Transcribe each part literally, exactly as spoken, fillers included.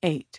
eight.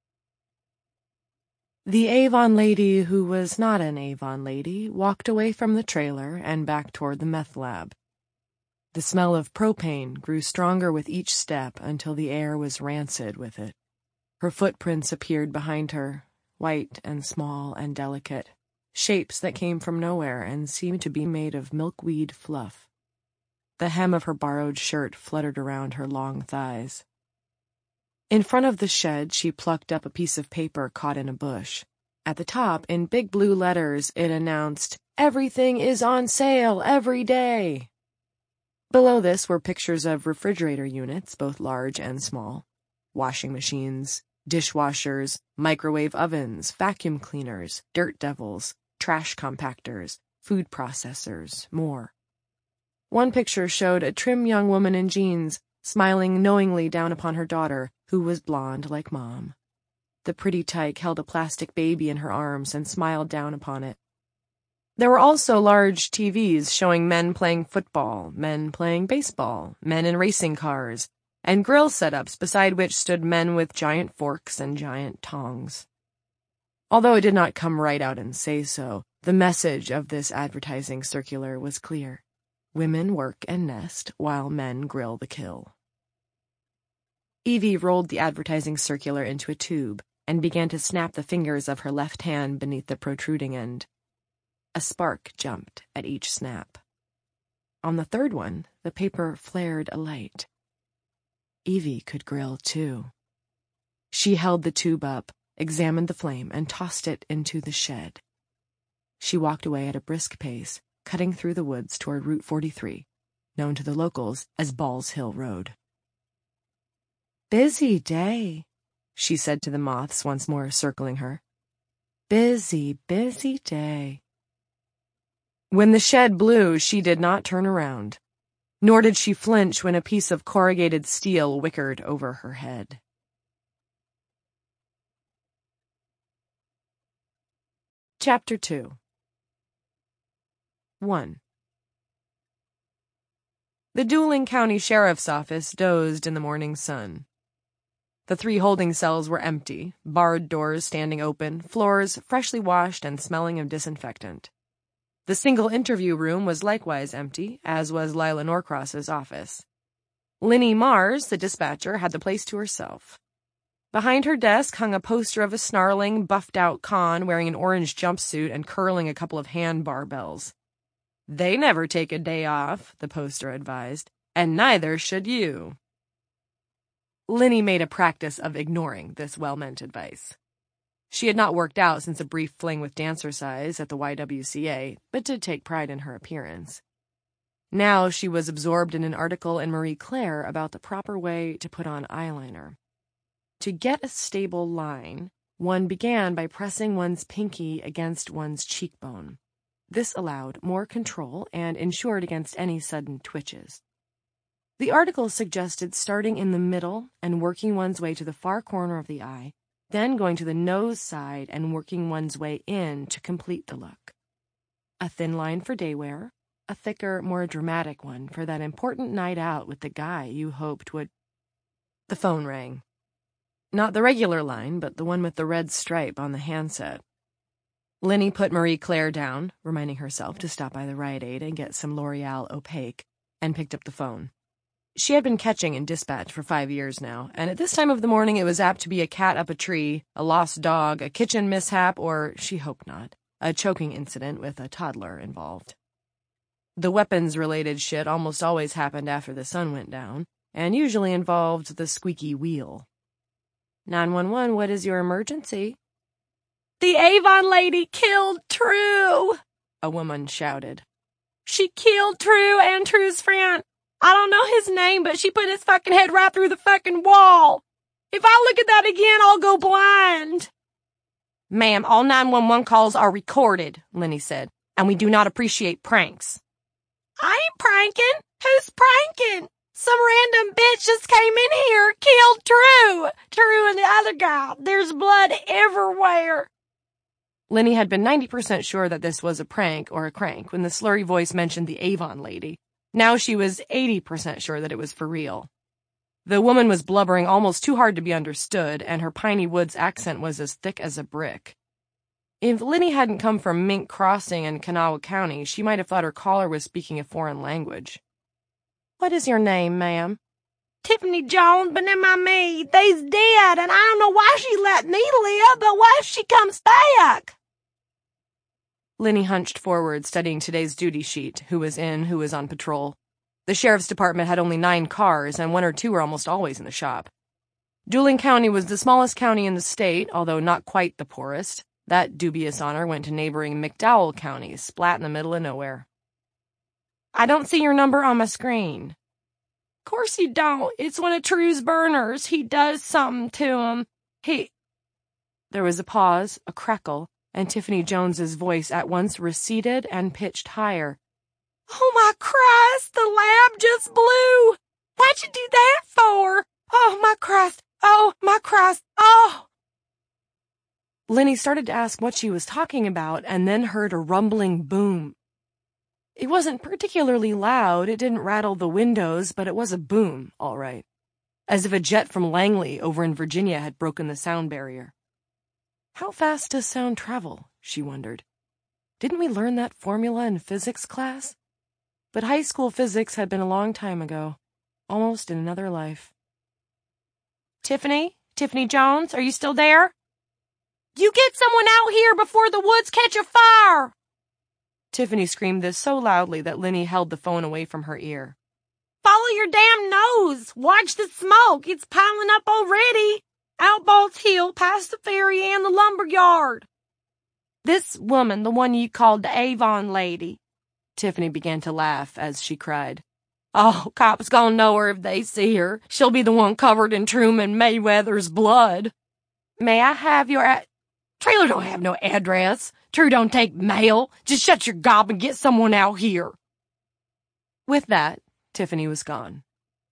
The Avon lady who was not an Avon lady walked away from the trailer and back toward the meth lab. The smell of propane grew stronger with each step until the air was rancid with it. Her footprints appeared behind her, white and small and delicate, shapes that came from nowhere and seemed to be made of milkweed fluff. The hem of her borrowed shirt fluttered around her long thighs. In front of the shed, she plucked up a piece of paper caught in a bush. At the top, in big blue letters, it announced, "Everything is on sale every day." Below this were pictures of refrigerator units, both large and small, washing machines, dishwashers, microwave ovens, vacuum cleaners, dirt devils, trash compactors, food processors, more. One picture showed a trim young woman in jeans, smiling knowingly down upon her daughter, who was blonde like Mom. The pretty tyke held a plastic baby in her arms and smiled down upon it. There were also large T Vs showing men playing football, men playing baseball, men in racing cars, and grill setups beside which stood men with giant forks and giant tongs. Although it did not come right out and say so, the message of this advertising circular was clear. Women work and nest while men grill the kill. Evie rolled the advertising circular into a tube and began to snap the fingers of her left hand beneath the protruding end. A spark jumped at each snap. On the third one, the paper flared a light. Evie could grill too. She held the tube up, examined the flame, and tossed it into the shed. She walked away at a brisk pace, cutting through the woods toward Route forty-three, known to the locals as Balls Hill Road. "Busy day," she said to the moths once more circling her. "Busy, busy day." When the shed blew, she did not turn around, nor did she flinch when a piece of corrugated steel whickered over her head. Chapter two. one. The dueling county sheriff's office dozed in the morning sun. The three holding cells were empty, barred doors standing open, floors freshly washed and smelling of disinfectant. The single interview room was likewise empty, as was Lila Norcross's office. Linny Mars, the dispatcher, had the place to herself. Behind her desk hung a poster of a snarling, buffed-out con wearing an orange jumpsuit and curling a couple of hand barbells. "They never take a day off," the poster advised, "and neither should you." Linny made a practice of ignoring this well-meant advice. She had not worked out since a brief fling with Dancercise at the Y W C A, but did take pride in her appearance. Now she was absorbed in an article in Marie Claire about the proper way to put on eyeliner. To get a stable line, one began by pressing one's pinky against one's cheekbone. This allowed more control and ensured against any sudden twitches. The article suggested starting in the middle and working one's way to the far corner of the eye, then going to the nose side and working one's way in to complete the look. A thin line for day wear, a thicker, more dramatic one for that important night out with the guy you hoped would... The phone rang. Not the regular line, but the one with the red stripe on the handset. Linny put Marie Claire down, reminding herself to stop by the Rite Aid and get some L'Oreal Opaque, and picked up the phone. She had been catching in dispatch for five years now, and at this time of the morning it was apt to be a cat up a tree, a lost dog, a kitchen mishap, or, she hoped not, a choking incident with a toddler involved. The weapons-related shit almost always happened after the sun went down, and usually involved the squeaky wheel. nine one one, what is your emergency? "The Avon lady killed True," a woman shouted. "She killed True and True's friend. I don't know his name, but she put his fucking head right through the fucking wall. If I look at that again, I'll go blind." "Ma'am, all nine one one calls are recorded," Linny said, "and we do not appreciate pranks." "I ain't pranking. Who's pranking? Some random bitch just came in here, killed True. True and the other guy. There's blood everywhere." Linny had been ninety percent sure that this was a prank or a crank when the slurry voice mentioned the Avon lady. Now she was eighty percent sure that it was for real. The woman was blubbering almost too hard to be understood, and her Piney Woods accent was as thick as a brick. If Linny hadn't come from Mink Crossing in Kanawha County, she might have thought her caller was speaking a foreign language. "What is your name, ma'am?" "Tiffany Jones, but never mind me. They's dead, and I don't know why she let me live, but what if she comes back?" Linny hunched forward, studying today's duty sheet, who was in, who was on patrol. The sheriff's department had only nine cars, and one or two were almost always in the shop. Dueling County was the smallest county in the state, although not quite the poorest. That dubious honor went to neighboring McDowell County, splat in the middle of nowhere. "I don't see your number on my screen." "Course you don't. It's one of True's burners. He does something to 'em. He—" There was a pause, a crackle, and Tiffany Jones's voice at once receded and pitched higher. "Oh, my Christ, the lab just blew! What'd you do that for? Oh, my Christ! Oh, my Christ! Oh!" Linny started to ask what she was talking about and then heard a rumbling boom. It wasn't particularly loud, it didn't rattle the windows, but it was a boom, all right. As if a jet from Langley over in Virginia had broken the sound barrier. How fast does sound travel? She wondered. Didn't we learn that formula in physics class? But high school physics had been a long time ago, almost in another life. "Tiffany? Tiffany Jones, are you still there? You get someone out here before the woods catch a fire!" Tiffany screamed this so loudly that Linny held the phone away from her ear. "Follow your damn nose! Watch the smoke! It's piling up already! Out Bolt's Hill, past the ferry and the lumber yard." "This woman, the one you called the Avon lady." Tiffany began to laugh as she cried. "Oh, cops gonna know her if they see her. She'll be the one covered in Truman Mayweather's blood." "May I have your ad—" "Trailer don't have no address. True don't take mail. Just shut your gob and get someone out here." With that, Tiffany was gone.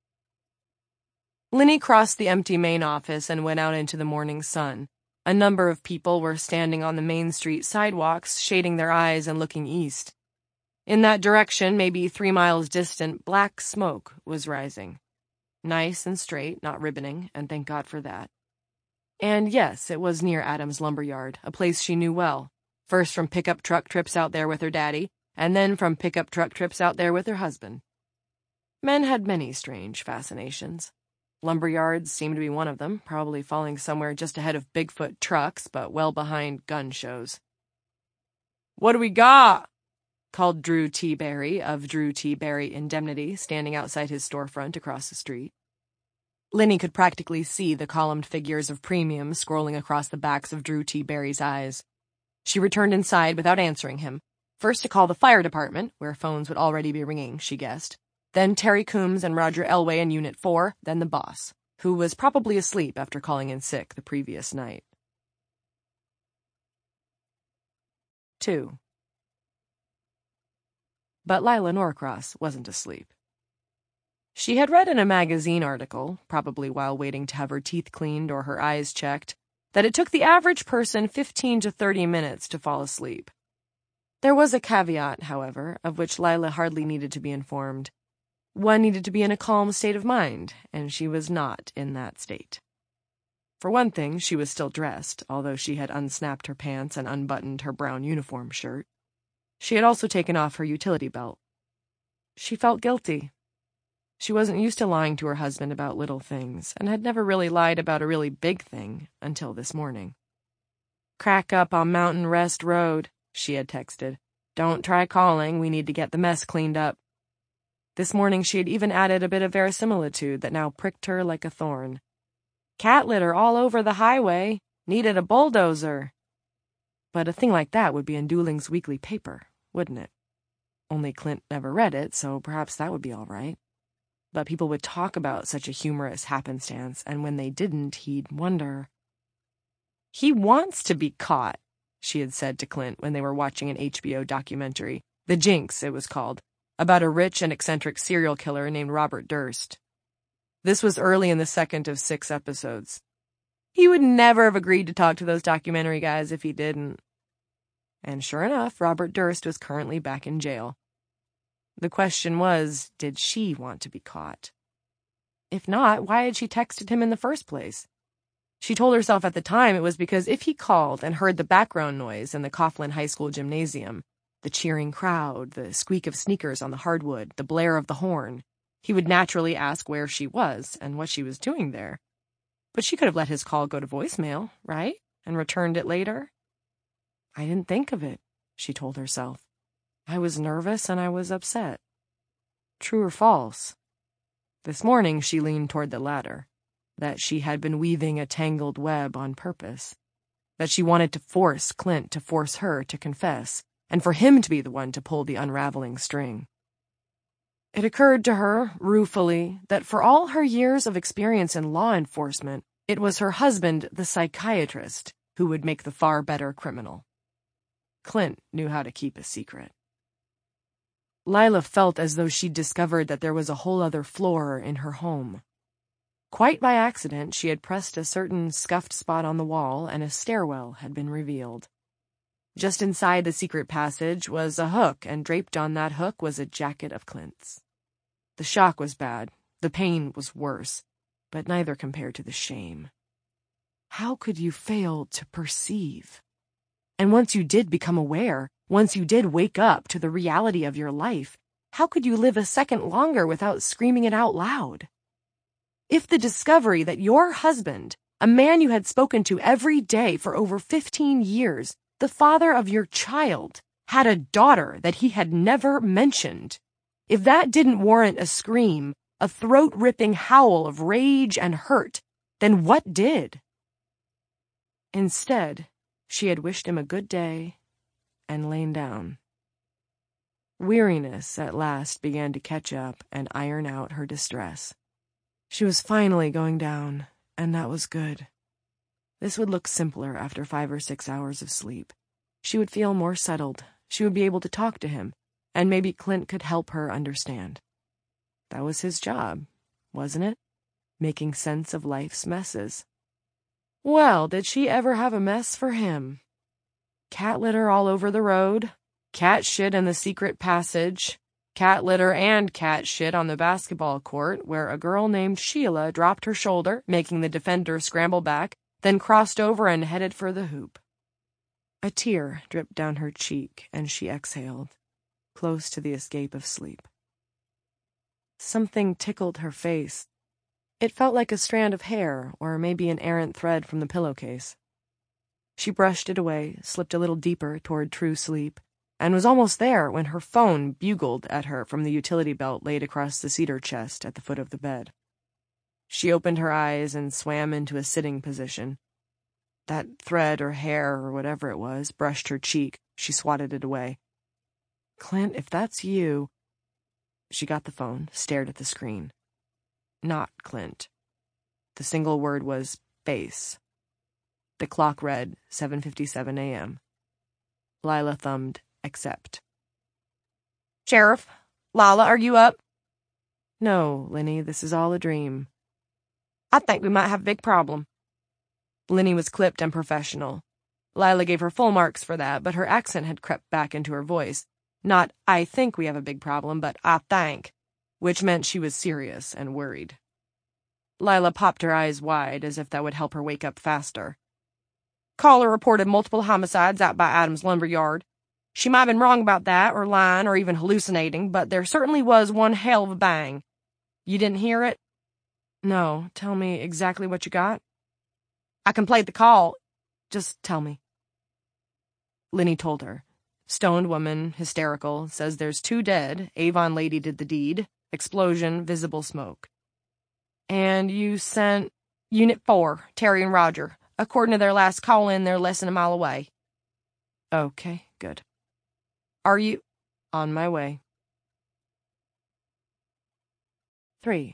Linny crossed the empty main office and went out into the morning sun. A number of people were standing on the Main Street sidewalks, shading their eyes and looking east. In that direction, maybe three miles distant, black smoke was rising. Nice and straight, not ribboning, and thank God for that. And yes, it was near Adams Lumberyard, a place she knew well, first from pickup truck trips out there with her daddy, and then from pickup truck trips out there with her husband. Men had many strange fascinations. Lumberyards seemed to be one of them, probably falling somewhere just ahead of Bigfoot trucks, but well behind gun shows. "What do we got?" called Drew T. Barry of Drew T. Barry Indemnity, standing outside his storefront across the street. Linny could practically see the columned figures of premium scrolling across the backs of Drew T. Barry's eyes. She returned inside without answering him, first to call the fire department, where phones would already be ringing, she guessed, then Terry Coombs and Roger Elway in Unit four, then the boss, who was probably asleep after calling in sick the previous night. Two. But Lila Norcross wasn't asleep. She had read in a magazine article, probably while waiting to have her teeth cleaned or her eyes checked, that it took the average person fifteen to thirty minutes to fall asleep. There was a caveat, however, of which Lila hardly needed to be informed. One needed to be in a calm state of mind, and she was not in that state. For one thing, she was still dressed, although she had unsnapped her pants and unbuttoned her brown uniform shirt. She had also taken off her utility belt. She felt guilty. She wasn't used to lying to her husband about little things, and had never really lied about a really big thing until this morning. "Crack up on Mountain Rest Road," she had texted. "Don't try calling, we need to get the mess cleaned up." This morning she had even added a bit of verisimilitude that now pricked her like a thorn. "Cat litter all over the highway. Needed a bulldozer." But a thing like that would be in Dueling's weekly paper, wouldn't it? Only Clint never read it, so perhaps that would be all right. But people would talk about such a humorous happenstance, and when they didn't, he'd wonder. "He wants to be caught," she had said to Clint when they were watching an H B O documentary, The Jinx, it was called, about a rich and eccentric serial killer named Robert Durst. This was early in the second of six episodes. He would never have agreed to talk to those documentary guys if he didn't. And sure enough, Robert Durst was currently back in jail. The question was, did she want to be caught? If not, why had she texted him in the first place? She told herself at the time it was because if he called and heard the background noise in the Coughlin High School gymnasium, the cheering crowd, the squeak of sneakers on the hardwood, the blare of the horn, he would naturally ask where she was and what she was doing there. But she could have let his call go to voicemail, right? And returned it later. I didn't think of it, she told herself. I was nervous and I was upset. True or false? This morning she leaned toward the latter, that she had been weaving a tangled web on purpose, that she wanted to force Clint to force her to confess, and for him to be the one to pull the unraveling string. It occurred to her, ruefully, that for all her years of experience in law enforcement, it was her husband, the psychiatrist, who would make the far better criminal. Clint knew how to keep a secret. Lila felt as though she'd discovered that there was a whole other floor in her home. Quite by accident, she had pressed a certain scuffed spot on the wall, and a stairwell had been revealed. Just inside the secret passage was a hook, and draped on that hook was a jacket of Clint's. The shock was bad, the pain was worse, but neither compared to the shame. How could you fail to perceive? And once you did become aware, once you did wake up to the reality of your life, how could you live a second longer without screaming it out loud? If the discovery that your husband, a man you had spoken to every day for over fifteen years, the father of your child, had a daughter that he had never mentioned, if that didn't warrant a scream, a throat-ripping howl of rage and hurt, then what did? Instead, she had wished him a good day and lain down. Weariness at last began to catch up and iron out her distress. She was finally going down, and that was good. This would look simpler after five or six hours of sleep. She would feel more settled. She would be able to talk to him, and maybe Clint could help her understand. That was his job, wasn't it? Making sense of life's messes. Well, did she ever have a mess for him? Cat litter all over the road, cat shit in the secret passage, cat litter and cat shit on the basketball court where a girl named Sheila dropped her shoulder, making the defender scramble back, then crossed over and headed for the hoop. A tear dripped down her cheek, and she exhaled, close to the escape of sleep. Something tickled her face. It felt like a strand of hair, or maybe an errant thread from the pillowcase. She brushed it away, slipped a little deeper toward true sleep, and was almost there when her phone bugled at her from the utility belt laid across the cedar chest at the foot of the bed. She opened her eyes and swam into a sitting position. That thread or hair or whatever it was brushed her cheek. She swatted it away. Clint, if that's you... She got the phone, stared at the screen. Not Clint. The single word was base. The clock read seven fifty-seven a m Lila thumbed accept. Sheriff, Lila, are you up? No, Linny, this is all a dream. I think we might have a big problem. Linny was clipped and professional. Lila gave her full marks for that, but her accent had crept back into her voice. Not, I think we have a big problem, but I think, which meant she was serious and worried. Lila popped her eyes wide, as if that would help her wake up faster. Caller reported multiple homicides out by Adams Lumber Yard. She might have been wrong about that, or lying, or even hallucinating, but there certainly was one hell of a bang. You didn't hear it? No, tell me exactly what you got. I can play the call. Just tell me. Linny told her. Stoned woman, hysterical, says there's two dead. Avon lady did the deed. Explosion, visible smoke. And you sent... Unit four, Terry and Roger. According to their last call-in, they're less than a mile away. Okay, good. Are you... On my way. Three.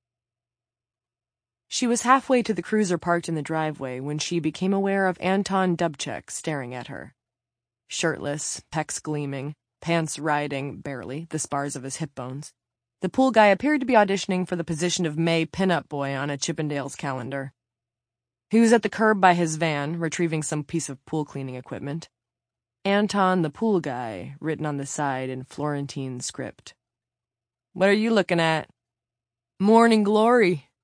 She was halfway to the cruiser parked in the driveway when she became aware of Anton Dubček staring at her. Shirtless, pecs gleaming, pants riding, barely, the spars of his hip bones. The pool guy appeared to be auditioning for the position of May pinup boy on a Chippendales calendar. He was at the curb by his van, retrieving some piece of pool cleaning equipment. Anton the pool guy, written on the side in Florentine script. What are you looking at? Morning Glory,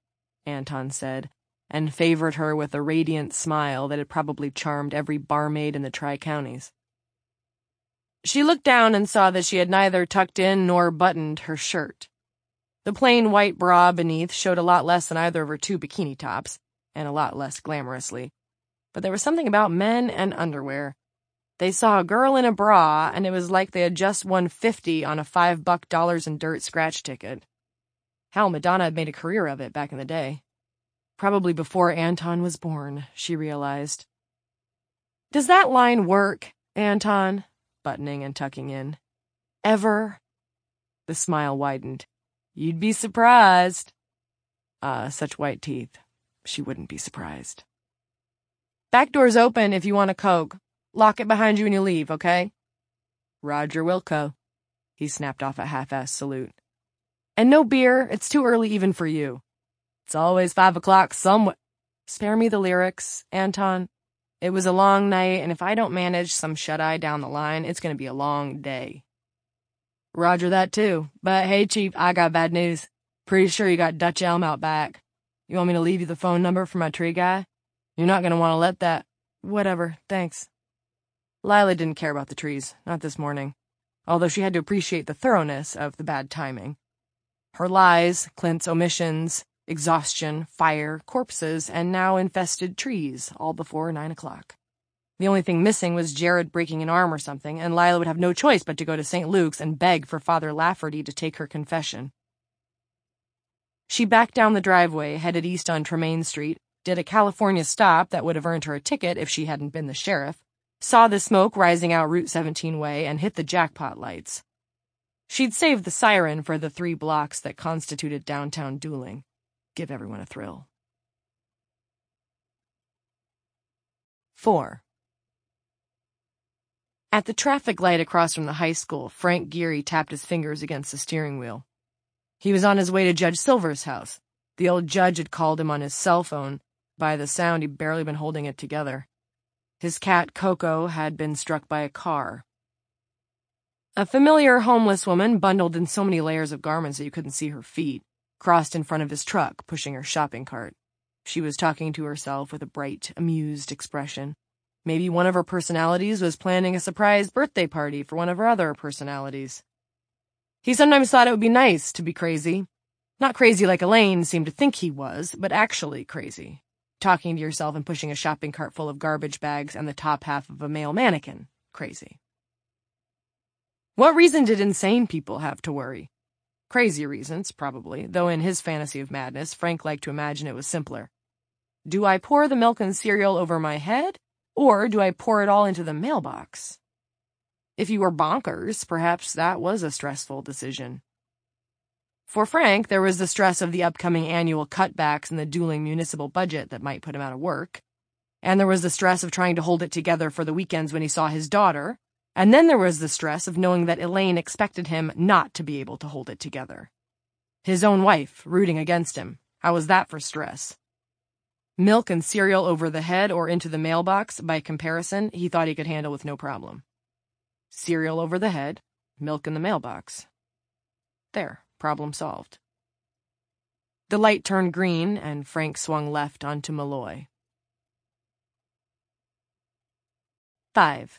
Anton said, and favored her with a radiant smile that had probably charmed every barmaid in the Tri-Counties. She looked down and saw that she had neither tucked in nor buttoned her shirt. The plain white bra beneath showed a lot less than either of her two bikini tops, and a lot less glamorously. But there was something about men and underwear. They saw a girl in a bra, and it was like they had just won fifty on a five-buck dollars and dirt scratch ticket. Hell, Madonna had made a career of it back in the day. Probably before Anton was born, she realized. Does that line work, Anton? Buttoning and tucking in. Ever? The smile widened. You'd be surprised. Ah, uh, such white teeth. She wouldn't be surprised. Back door's open if you want a Coke. Lock it behind you when you leave, okay? Roger Wilco. He snapped off a half-assed salute. And no beer, it's too early even for you. It's always five o'clock somewhere. Spare me the lyrics, Anton. It was a long night, and if I don't manage some shut-eye down the line, it's going to be a long day. Roger that too, but hey, Chief, I got bad news. Pretty sure you got Dutch Elm out back. You want me to leave you the phone number for my tree guy? You're not going to want to let that... Whatever, thanks. Lila didn't care about the trees, not this morning, although she had to appreciate the thoroughness of the bad timing. Her lies, Clint's omissions, exhaustion, fire, corpses, and now infested trees, all before nine o'clock. The only thing missing was Jared breaking an arm or something, and Lila would have no choice but to go to Saint Luke's and beg for Father Lafferty to take her confession. She backed down the driveway, headed east on Tremaine Street, did a California stop that would have earned her a ticket if she hadn't been the sheriff, saw the smoke rising out Route seventeen way, and hit the jackpot lights. She'd saved the siren for the three blocks that constituted downtown dueling. Give everyone a thrill. Four. At the traffic light across from the high school, Frank Geary tapped his fingers against the steering wheel. He was on his way to Judge Silver's house. The old judge had called him on his cell phone. By the sound, he'd barely been holding it together. His cat, Coco, had been struck by a car. A familiar homeless woman, bundled in so many layers of garments that you couldn't see her feet, crossed in front of his truck, pushing her shopping cart. She was talking to herself with a bright, amused expression. Maybe one of her personalities was planning a surprise birthday party for one of her other personalities. He sometimes thought it would be nice to be crazy. Not crazy like Elaine seemed to think he was, but actually crazy. Talking to yourself and pushing a shopping cart full of garbage bags and the top half of a male mannequin. Crazy. What reason did insane people have to worry? Crazy reasons, probably, though in his fantasy of madness, Frank liked to imagine it was simpler. Do I pour the milk and cereal over my head, or do I pour it all into the mailbox? If you were bonkers, perhaps that was a stressful decision. For Frank, there was the stress of the upcoming annual cutbacks in the dueling municipal budget that might put him out of work. And there was the stress of trying to hold it together for the weekends when he saw his daughter. And then there was the stress of knowing that Elaine expected him not to be able to hold it together. His own wife, rooting against him. How was that for stress? Milk and cereal over the head or into the mailbox, by comparison, he thought he could handle with no problem. Cereal over the head, milk in the mailbox. There, problem solved. The light turned green, and Frank swung left onto Malloy. Five.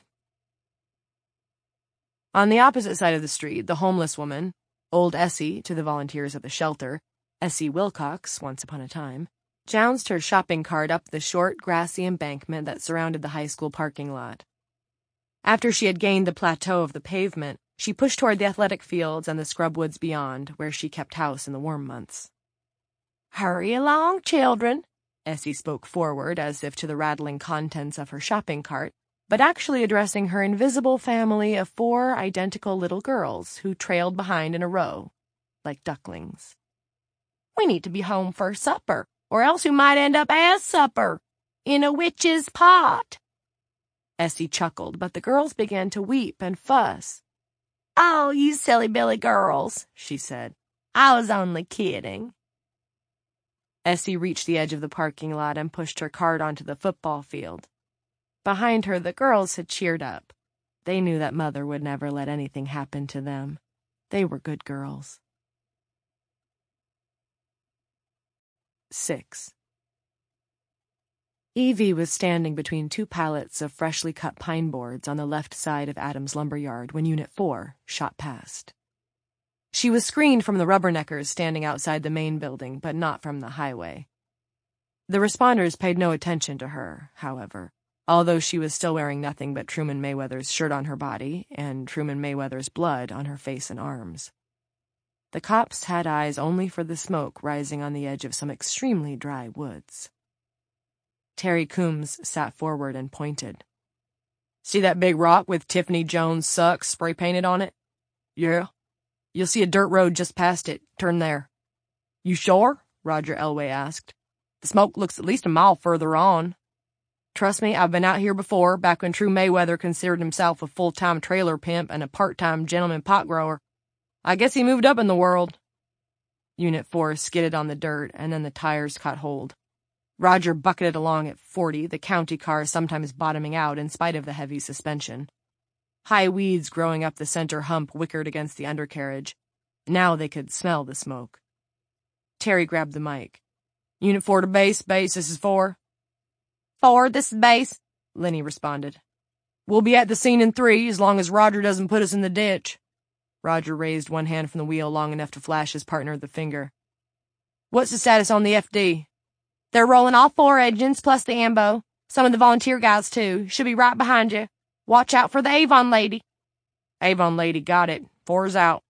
On the opposite side of the street, the homeless woman, old Essie to the volunteers at the shelter, Essie Wilcox, once upon a time, jounced her shopping cart up the short, grassy embankment that surrounded the high school parking lot. After she had gained the plateau of the pavement, she pushed toward the athletic fields and the scrub woods beyond, where she kept house in the warm months. "Hurry along, children," Essie spoke forward as if to the rattling contents of her shopping cart, but actually addressing her invisible family of four identical little girls who trailed behind in a row, like ducklings. "We need to be home for supper, or else we might end up as supper, in a witch's pot." Essie chuckled, but the girls began to weep and fuss. "Oh, you silly Billy girls," she said. "I was only kidding." Essie reached the edge of the parking lot and pushed her cart onto the football field. Behind her, the girls had cheered up. They knew that Mother would never let anything happen to them. They were good girls. six. Evie was standing between two pallets of freshly cut pine boards on the left side of Adams' lumberyard when Unit four shot past. She was screened from the rubberneckers standing outside the main building, but not from the highway. The responders paid no attention to her, however, although she was still wearing nothing but Truman Mayweather's shirt on her body and Truman Mayweather's blood on her face and arms. The cops had eyes only for the smoke rising on the edge of some extremely dry woods. Terry Coombs sat forward and pointed. "See that big rock with Tiffany Jones Sucks spray-painted on it?" "Yeah." "You'll see a dirt road just past it. Turn there." "You sure?" Roger Elway asked. "The smoke looks at least a mile further on." "Trust me, I've been out here before, back when True Mayweather considered himself a full-time trailer pimp and a part-time gentleman pot grower. I guess he moved up in the world." Unit four skidded on the dirt, and then the tires caught hold. Roger bucketed along at forty, the county car sometimes bottoming out in spite of the heavy suspension. High weeds growing up the center hump wickered against the undercarriage. Now they could smell the smoke. Terry grabbed the mic. "Unit four to base. Base, this is four." "Four, this is base," Lenny responded. "We'll be at the scene in three, as long as Roger doesn't put us in the ditch." Roger raised one hand from the wheel long enough to flash his partner the finger. "What's the status on the F D?" "They're rolling all four engines plus the ambo. Some of the volunteer guys, too. Should be right behind you. Watch out for the Avon lady." "Avon lady, got it. Four's out."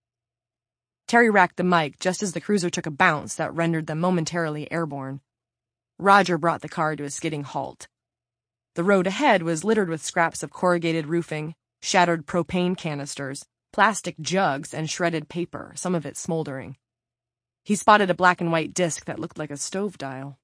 Terry racked the mic just as the cruiser took a bounce that rendered them momentarily airborne. Roger brought the car to a skidding halt. The road ahead was littered with scraps of corrugated roofing, shattered propane canisters, plastic jugs, and shredded paper, some of it smoldering. He spotted a black and white disc that looked like a stove dial.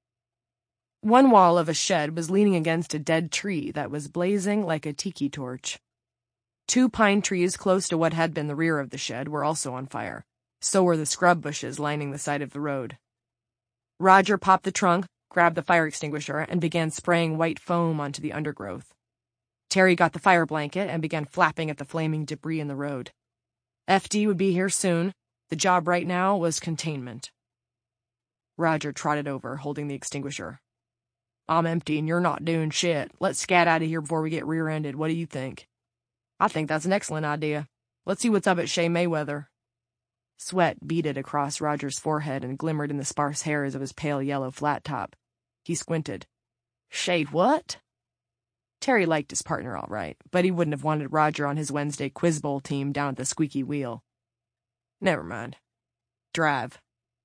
One wall of a shed was leaning against a dead tree that was blazing like a tiki torch. Two pine trees close to what had been the rear of the shed were also on fire. So were the scrub bushes lining the side of the road. Roger popped the trunk, grabbed the fire extinguisher, and began spraying white foam onto the undergrowth. Terry got the fire blanket and began flapping at the flaming debris in the road. F D would be here soon. The job right now was containment. Roger trotted over, holding the extinguisher. "I'm empty and you're not doing shit. Let's scat out of here before we get rear-ended. What do you think?" "I think that's an excellent idea. Let's see what's up at Shea Mayweather." Sweat beaded across Roger's forehead and glimmered in the sparse hairs of his pale yellow flat top. He squinted. "Shea what?" Terry liked his partner all right, but he wouldn't have wanted Roger on his Wednesday quiz bowl team down at the squeaky wheel. "Never mind. Drive."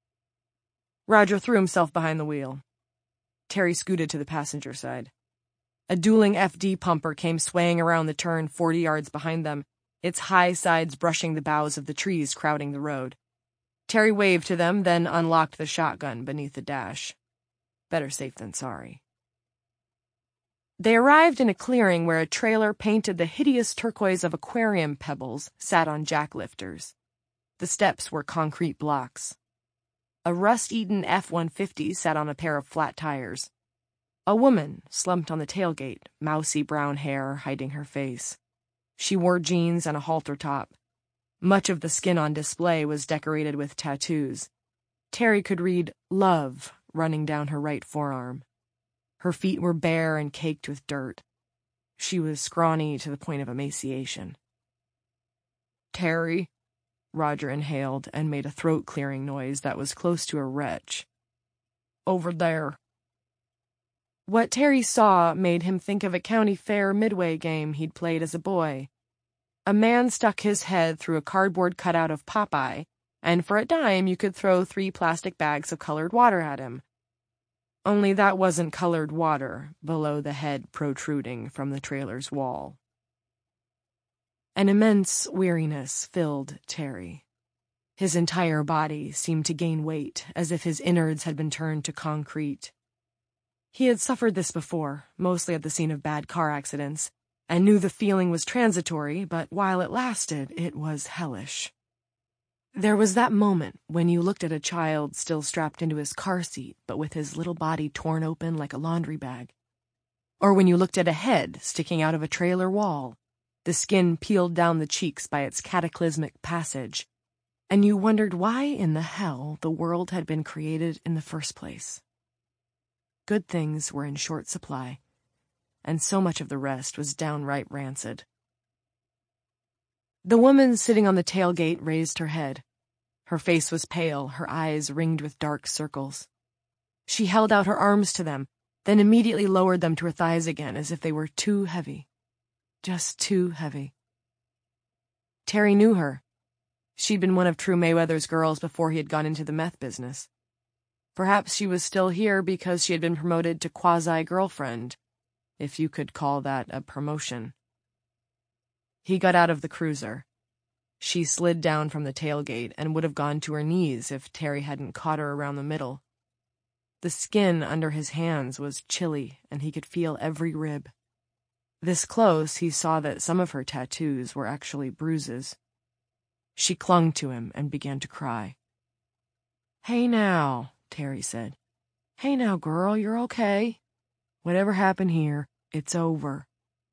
Roger threw himself behind the wheel. Terry scooted to the passenger side. A dueling F D pumper came swaying around the turn forty yards behind them, its high sides brushing the boughs of the trees crowding the road. Terry waved to them, then unlocked the shotgun beneath the dash. Better safe than sorry. They arrived in a clearing where a trailer painted the hideous turquoise of aquarium pebbles sat on jacklifters. The steps were concrete blocks. A rust-eaten F one fifty sat on a pair of flat tires. A woman slumped on the tailgate, mousy brown hair hiding her face. She wore jeans and a halter top. Much of the skin on display was decorated with tattoos. Terry could read "Love" running down her right forearm. Her feet were bare and caked with dirt. She was scrawny to the point of emaciation. "Terry," Roger inhaled and made a throat-clearing noise that was close to a retch. "Over there." What Terry saw made him think of a county fair midway game he'd played as a boy. A man stuck his head through a cardboard cutout of Popeye, and for a dime you could throw three plastic bags of colored water at him. Only that wasn't colored water below the head protruding from the trailer's wall. An immense weariness filled Terry. His entire body seemed to gain weight, as if his innards had been turned to concrete. He had suffered this before, mostly at the scene of bad car accidents, and knew the feeling was transitory, but while it lasted, it was hellish. There was that moment when you looked at a child still strapped into his car seat, but with his little body torn open like a laundry bag. Or when you looked at a head sticking out of a trailer wall, the skin peeled down the cheeks by its cataclysmic passage, and you wondered why in the hell the world had been created in the first place. Good things were in short supply, and so much of the rest was downright rancid. The woman sitting on the tailgate raised her head. Her face was pale, her eyes ringed with dark circles. She held out her arms to them, then immediately lowered them to her thighs again as if they were too heavy. Just too heavy. Terry knew her. She'd been one of True Mayweather's girls before he had gone into the meth business. Perhaps she was still here because she had been promoted to quasi-girlfriend, if you could call that a promotion. He got out of the cruiser. She slid down from the tailgate and would have gone to her knees if Terry hadn't caught her around the middle. The skin under his hands was chilly, and he could feel every rib. This close, he saw that some of her tattoos were actually bruises. She clung to him and began to cry. "Hey now," Terry said. "Hey now, girl, you're okay. Whatever happened here, it's over."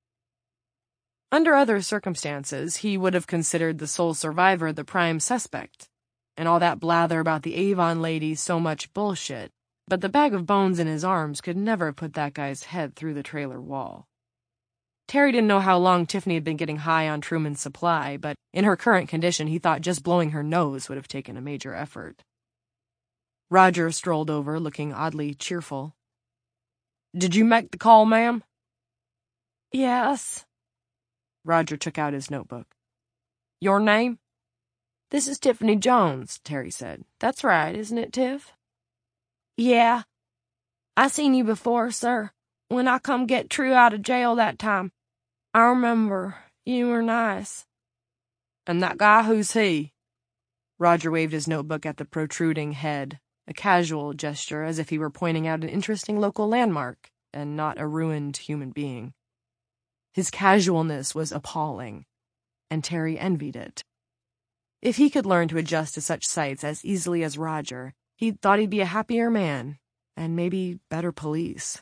Under other circumstances, he would have considered the sole survivor the prime suspect, and all that blather about the Avon lady so much bullshit, but the bag of bones in his arms could never have put that guy's head through the trailer wall. Terry didn't know how long Tiffany had been getting high on Truman's supply, but in her current condition, he thought just blowing her nose would have taken a major effort. Roger strolled over, looking oddly cheerful. "Did you make the call, ma'am?" "Yes." Roger took out his notebook. "Your name?" "This is Tiffany Jones," Terry said. "That's right, isn't it, Tiff?" "Yeah. I seen you before, sir, when I come get True out of jail that time. I remember. You were nice." "And that guy, who's he?" Roger waved his notebook at the protruding head, a casual gesture as if he were pointing out an interesting local landmark and not a ruined human being. His casualness was appalling, and Terry envied it. If he could learn to adjust to such sights as easily as Roger, he thought he'd be a happier man, and maybe better police.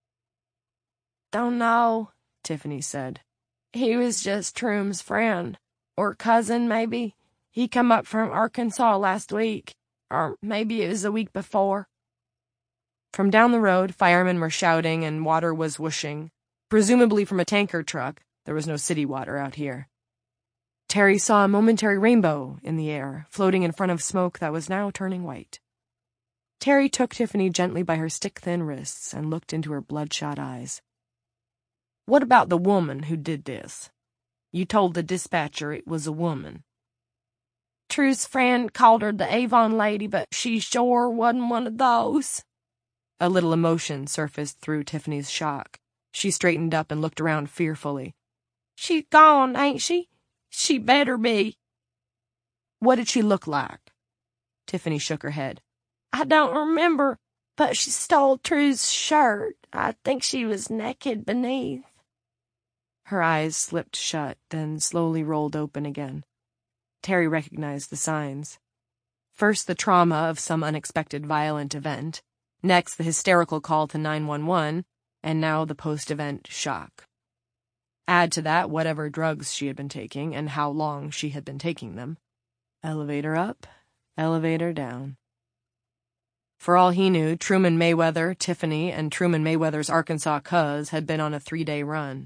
"Don't know," Tiffany said. "He was just Troom's friend, or cousin, maybe. He come up from Arkansas last week, or maybe it was a week before." From down the road, firemen were shouting and water was whooshing, presumably from a tanker truck. There was no city water out here. Terry saw a momentary rainbow in the air, floating in front of smoke that was now turning white. Terry took Tiffany gently by her stick-thin wrists and looked into her bloodshot eyes. "What about the woman who did this? You told the dispatcher it was a woman." "True's friend called her the Avon lady, but she sure wasn't one of those." A little emotion surfaced through Tiffany's shock. She straightened up and looked around fearfully. "She's gone, ain't she? She better be." "What did she look like?" Tiffany shook her head. "I don't remember, but she stole True's shirt. I think she was naked beneath." Her eyes slipped shut, then slowly rolled open again. Terry recognized the signs. First, the trauma of some unexpected violent event. Next, the hysterical call to nine one one, and now the post-event shock. Add to that whatever drugs she had been taking and how long she had been taking them. Elevator up, elevator down. For all he knew, Truman Mayweather, Tiffany, and Truman Mayweather's Arkansas cuz had been on a three-day run.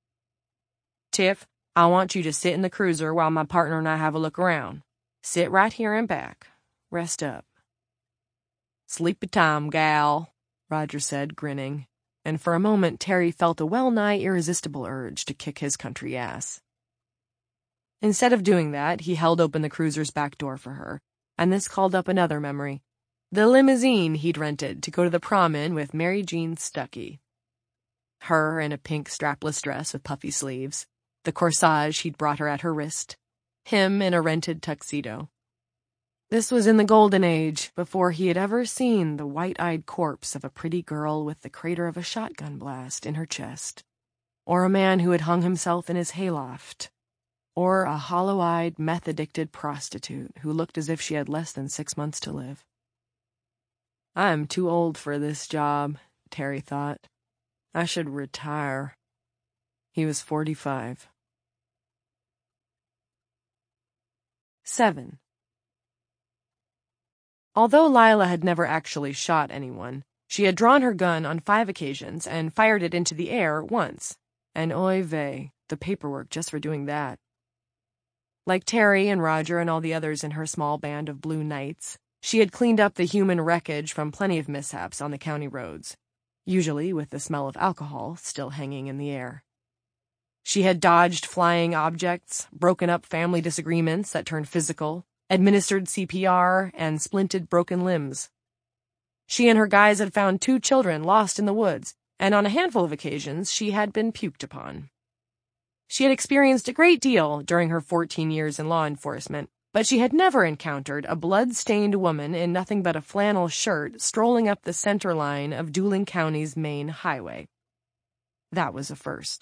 "Tiff, I want you to sit in the cruiser while my partner and I have a look around. Sit right here and back. Rest up." "Sleepy time, gal," Roger said, grinning, and for a moment Terry felt a well-nigh irresistible urge to kick his country ass. Instead of doing that, he held open the cruiser's back door for her, and this called up another memory. The limousine he'd rented to go to the prom in with Mary Jean Stuckey. Her in a pink strapless dress with puffy sleeves, the corsage he'd brought her at her wrist, him in a rented tuxedo. This was in the golden age, before he had ever seen the white-eyed corpse of a pretty girl with the crater of a shotgun blast in her chest, or a man who had hung himself in his hayloft, or a hollow-eyed, meth-addicted prostitute who looked as if she had less than six months to live. "I'm too old for this job," Terry thought. "I should retire." He was forty-five. Seven. Although Lila had never actually shot anyone, she had drawn her gun on five occasions and fired it into the air once. And oy vey, the paperwork just for doing that. Like Terry and Roger and all the others in her small band of Blue Knights, she had cleaned up the human wreckage from plenty of mishaps on the county roads, usually with the smell of alcohol still hanging in the air. She had dodged flying objects, broken up family disagreements that turned physical, administered C P R, and splinted broken limbs. She and her guys had found two children lost in the woods, and on a handful of occasions she had been puked upon. She had experienced a great deal during her fourteen years in law enforcement, but she had never encountered a blood-stained woman in nothing but a flannel shirt strolling up the center line of Dueling County's main highway. That was a first.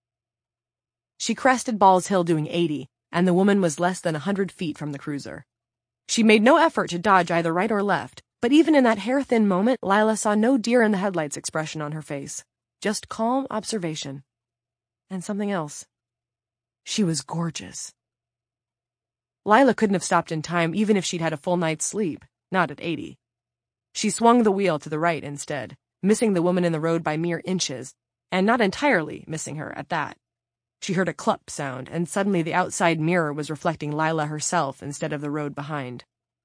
She crested Balls Hill doing eighty, and the woman was less than a hundred feet from the cruiser. She made no effort to dodge either right or left, but even in that hair-thin moment, Lila saw no deer-in-the-headlights expression on her face, just calm observation. And something else. She was gorgeous. Lila couldn't have stopped in time even if she'd had a full night's sleep, not at eighty. She swung the wheel to the right instead, missing the woman in the road by mere inches, and not entirely missing her at that. She heard a clup sound, and suddenly the outside mirror was reflecting Lila herself instead of the road behind.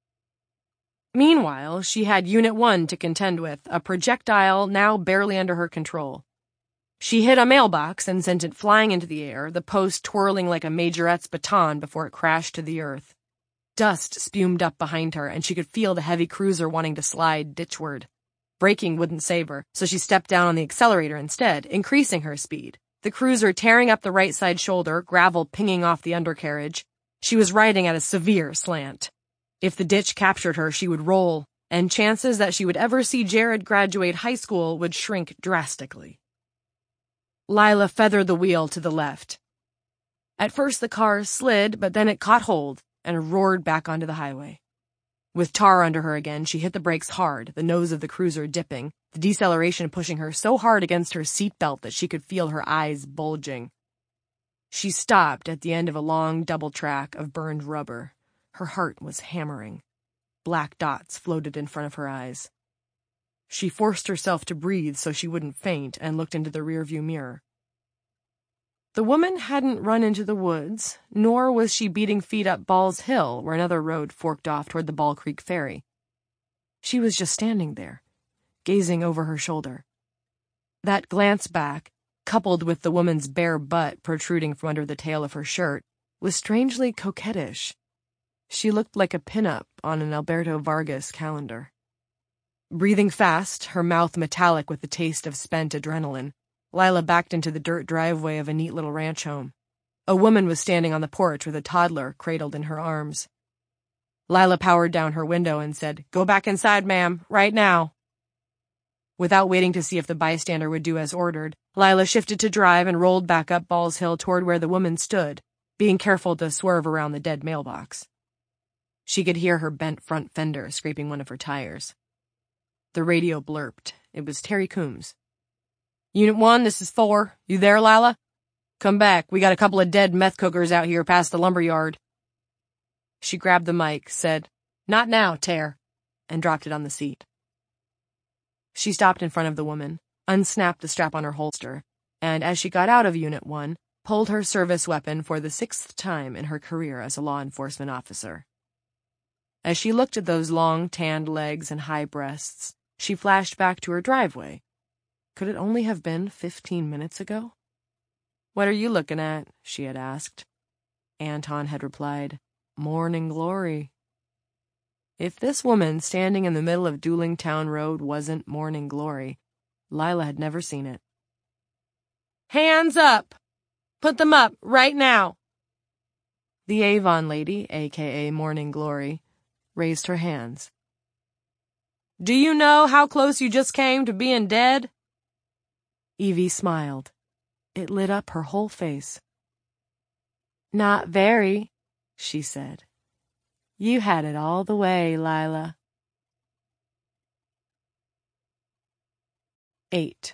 Meanwhile, she had Unit one to contend with, a projectile now barely under her control. She hit a mailbox and sent it flying into the air, the post twirling like a majorette's baton before it crashed to the earth. Dust spumed up behind her, and she could feel the heavy cruiser wanting to slide ditchward. Braking wouldn't save her, so she stepped down on the accelerator instead, increasing her speed. The cruiser tearing up the right side shoulder, gravel pinging off the undercarriage. She was riding at a severe slant. If the ditch captured her, she would roll, and chances that she would ever see Jared graduate high school would shrink drastically. Lila feathered the wheel to the left. At first the car slid, but then it caught hold and roared back onto the highway. With tar under her again, she hit the brakes hard, the nose of the cruiser dipping, the deceleration pushing her so hard against her seatbelt that she could feel her eyes bulging. She stopped at the end of a long double track of burned rubber. Her heart was hammering. Black dots floated in front of her eyes. She forced herself to breathe so she wouldn't faint and looked into the rearview mirror. The woman hadn't run into the woods, nor was she beating feet up Balls Hill, where another road forked off toward the Ball Creek Ferry. She was just standing there, gazing over her shoulder. That glance back, coupled with the woman's bare butt protruding from under the tail of her shirt, was strangely coquettish. She looked like a pin-up on an Alberto Vargas calendar. Breathing fast, her mouth metallic with the taste of spent adrenaline, Lila backed into the dirt driveway of a neat little ranch home. A woman was standing on the porch with a toddler cradled in her arms. Lila powered down her window and said, "Go back inside, ma'am, right now." Without waiting to see if the bystander would do as ordered, Lila shifted to drive and rolled back up Balls Hill toward where the woman stood, being careful to swerve around the dead mailbox. She could hear her bent front fender scraping one of her tires. The radio blurped. It was Terry Coombs. "Unit one, this is four. You there, Lila? Come back. We got a couple of dead meth cookers out here past the lumber yard." She grabbed the mic, said, "Not now, Ter," and dropped it on the seat. She stopped in front of the woman, unsnapped the strap on her holster, and as she got out of Unit one, pulled her service weapon for the sixth time in her career as a law enforcement officer. As she looked at those long, tanned legs and high breasts, she flashed back to her driveway. Could it only have been fifteen minutes ago? "What are you looking at?" she had asked. Anton had replied, "Morning Glory." If this woman standing in the middle of Dueling Town Road wasn't Morning Glory, Lila had never seen it. "Hands up! Put them up, right now!" The Avon lady, a k a. Morning Glory, raised her hands. "Do you know how close you just came to being dead?" Evie smiled. It lit up her whole face. "Not very," she said. "You had it all the way, Lila." Eight.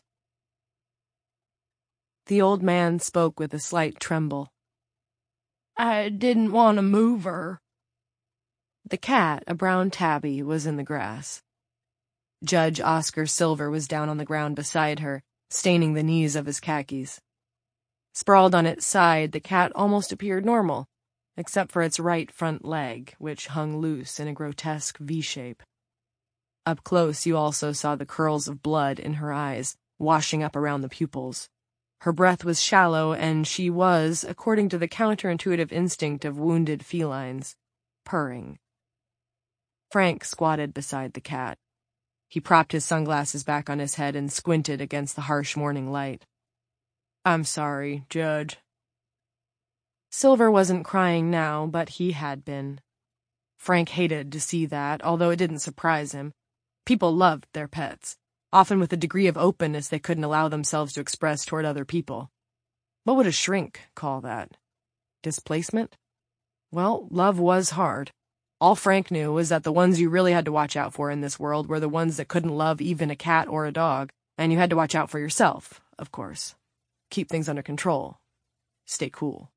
The old man spoke with a slight tremble. "I didn't want to move her." The cat, a brown tabby, was in the grass. Judge Oscar Silver was down on the ground beside her, staining the knees of his khakis. Sprawled on its side, the cat almost appeared normal, except for its right front leg, which hung loose in a grotesque V-shape. Up close, you also saw the curls of blood in her eyes, washing up around the pupils. Her breath was shallow, and she was, according to the counterintuitive instinct of wounded felines, purring. Frank squatted beside the cat. He propped his sunglasses back on his head and squinted against the harsh morning light. "I'm sorry, Judge." Silver wasn't crying now, but he had been. Frank hated to see that, although it didn't surprise him. People loved their pets, often with a degree of openness they couldn't allow themselves to express toward other people. What would a shrink call that? Displacement? Well, love was hard. All Frank knew was that the ones you really had to watch out for in this world were the ones that couldn't love even a cat or a dog, and you had to watch out for yourself, of course. Keep things under control. Stay cool.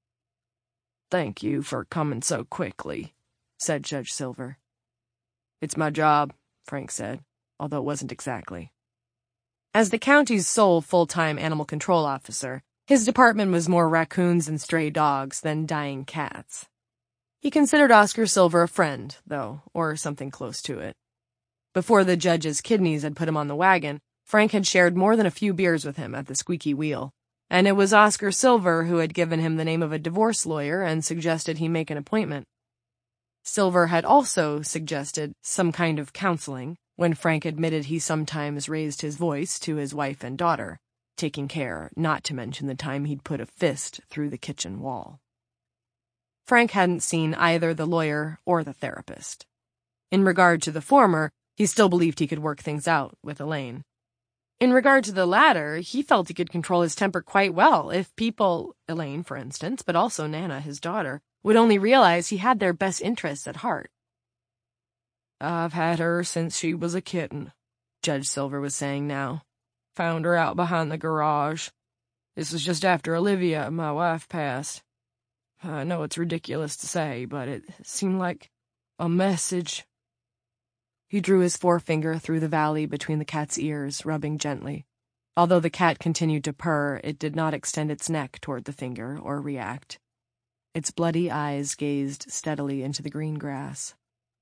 "Thank you for coming so quickly," said Judge Silver. "It's my job," Frank said, although it wasn't exactly. As the county's sole full-time animal control officer, his department was more raccoons and stray dogs than dying cats. He considered Oscar Silver a friend, though, or something close to it. Before the judge's kidneys had put him on the wagon, Frank had shared more than a few beers with him at the squeaky wheel, and it was Oscar Silver who had given him the name of a divorce lawyer and suggested he make an appointment. Silver had also suggested some kind of counseling when Frank admitted he sometimes raised his voice to his wife and daughter, taking care not to mention the time he'd put a fist through the kitchen wall. Frank hadn't seen either the lawyer or the therapist. In regard to the former, he still believed he could work things out with Elaine. In regard to the latter, he felt he could control his temper quite well if people, Elaine for instance, but also Nana, his daughter, would only realize he had their best interests at heart. "I've had her since she was a kitten," Judge Silver was saying now. "Found her out behind the garage. This was just after Olivia, my wife, passed. I know it's ridiculous to say, but it seemed like a message." He drew his forefinger through the valley between the cat's ears, rubbing gently. Although the cat continued to purr, it did not extend its neck toward the finger or react. Its bloody eyes gazed steadily into the green grass.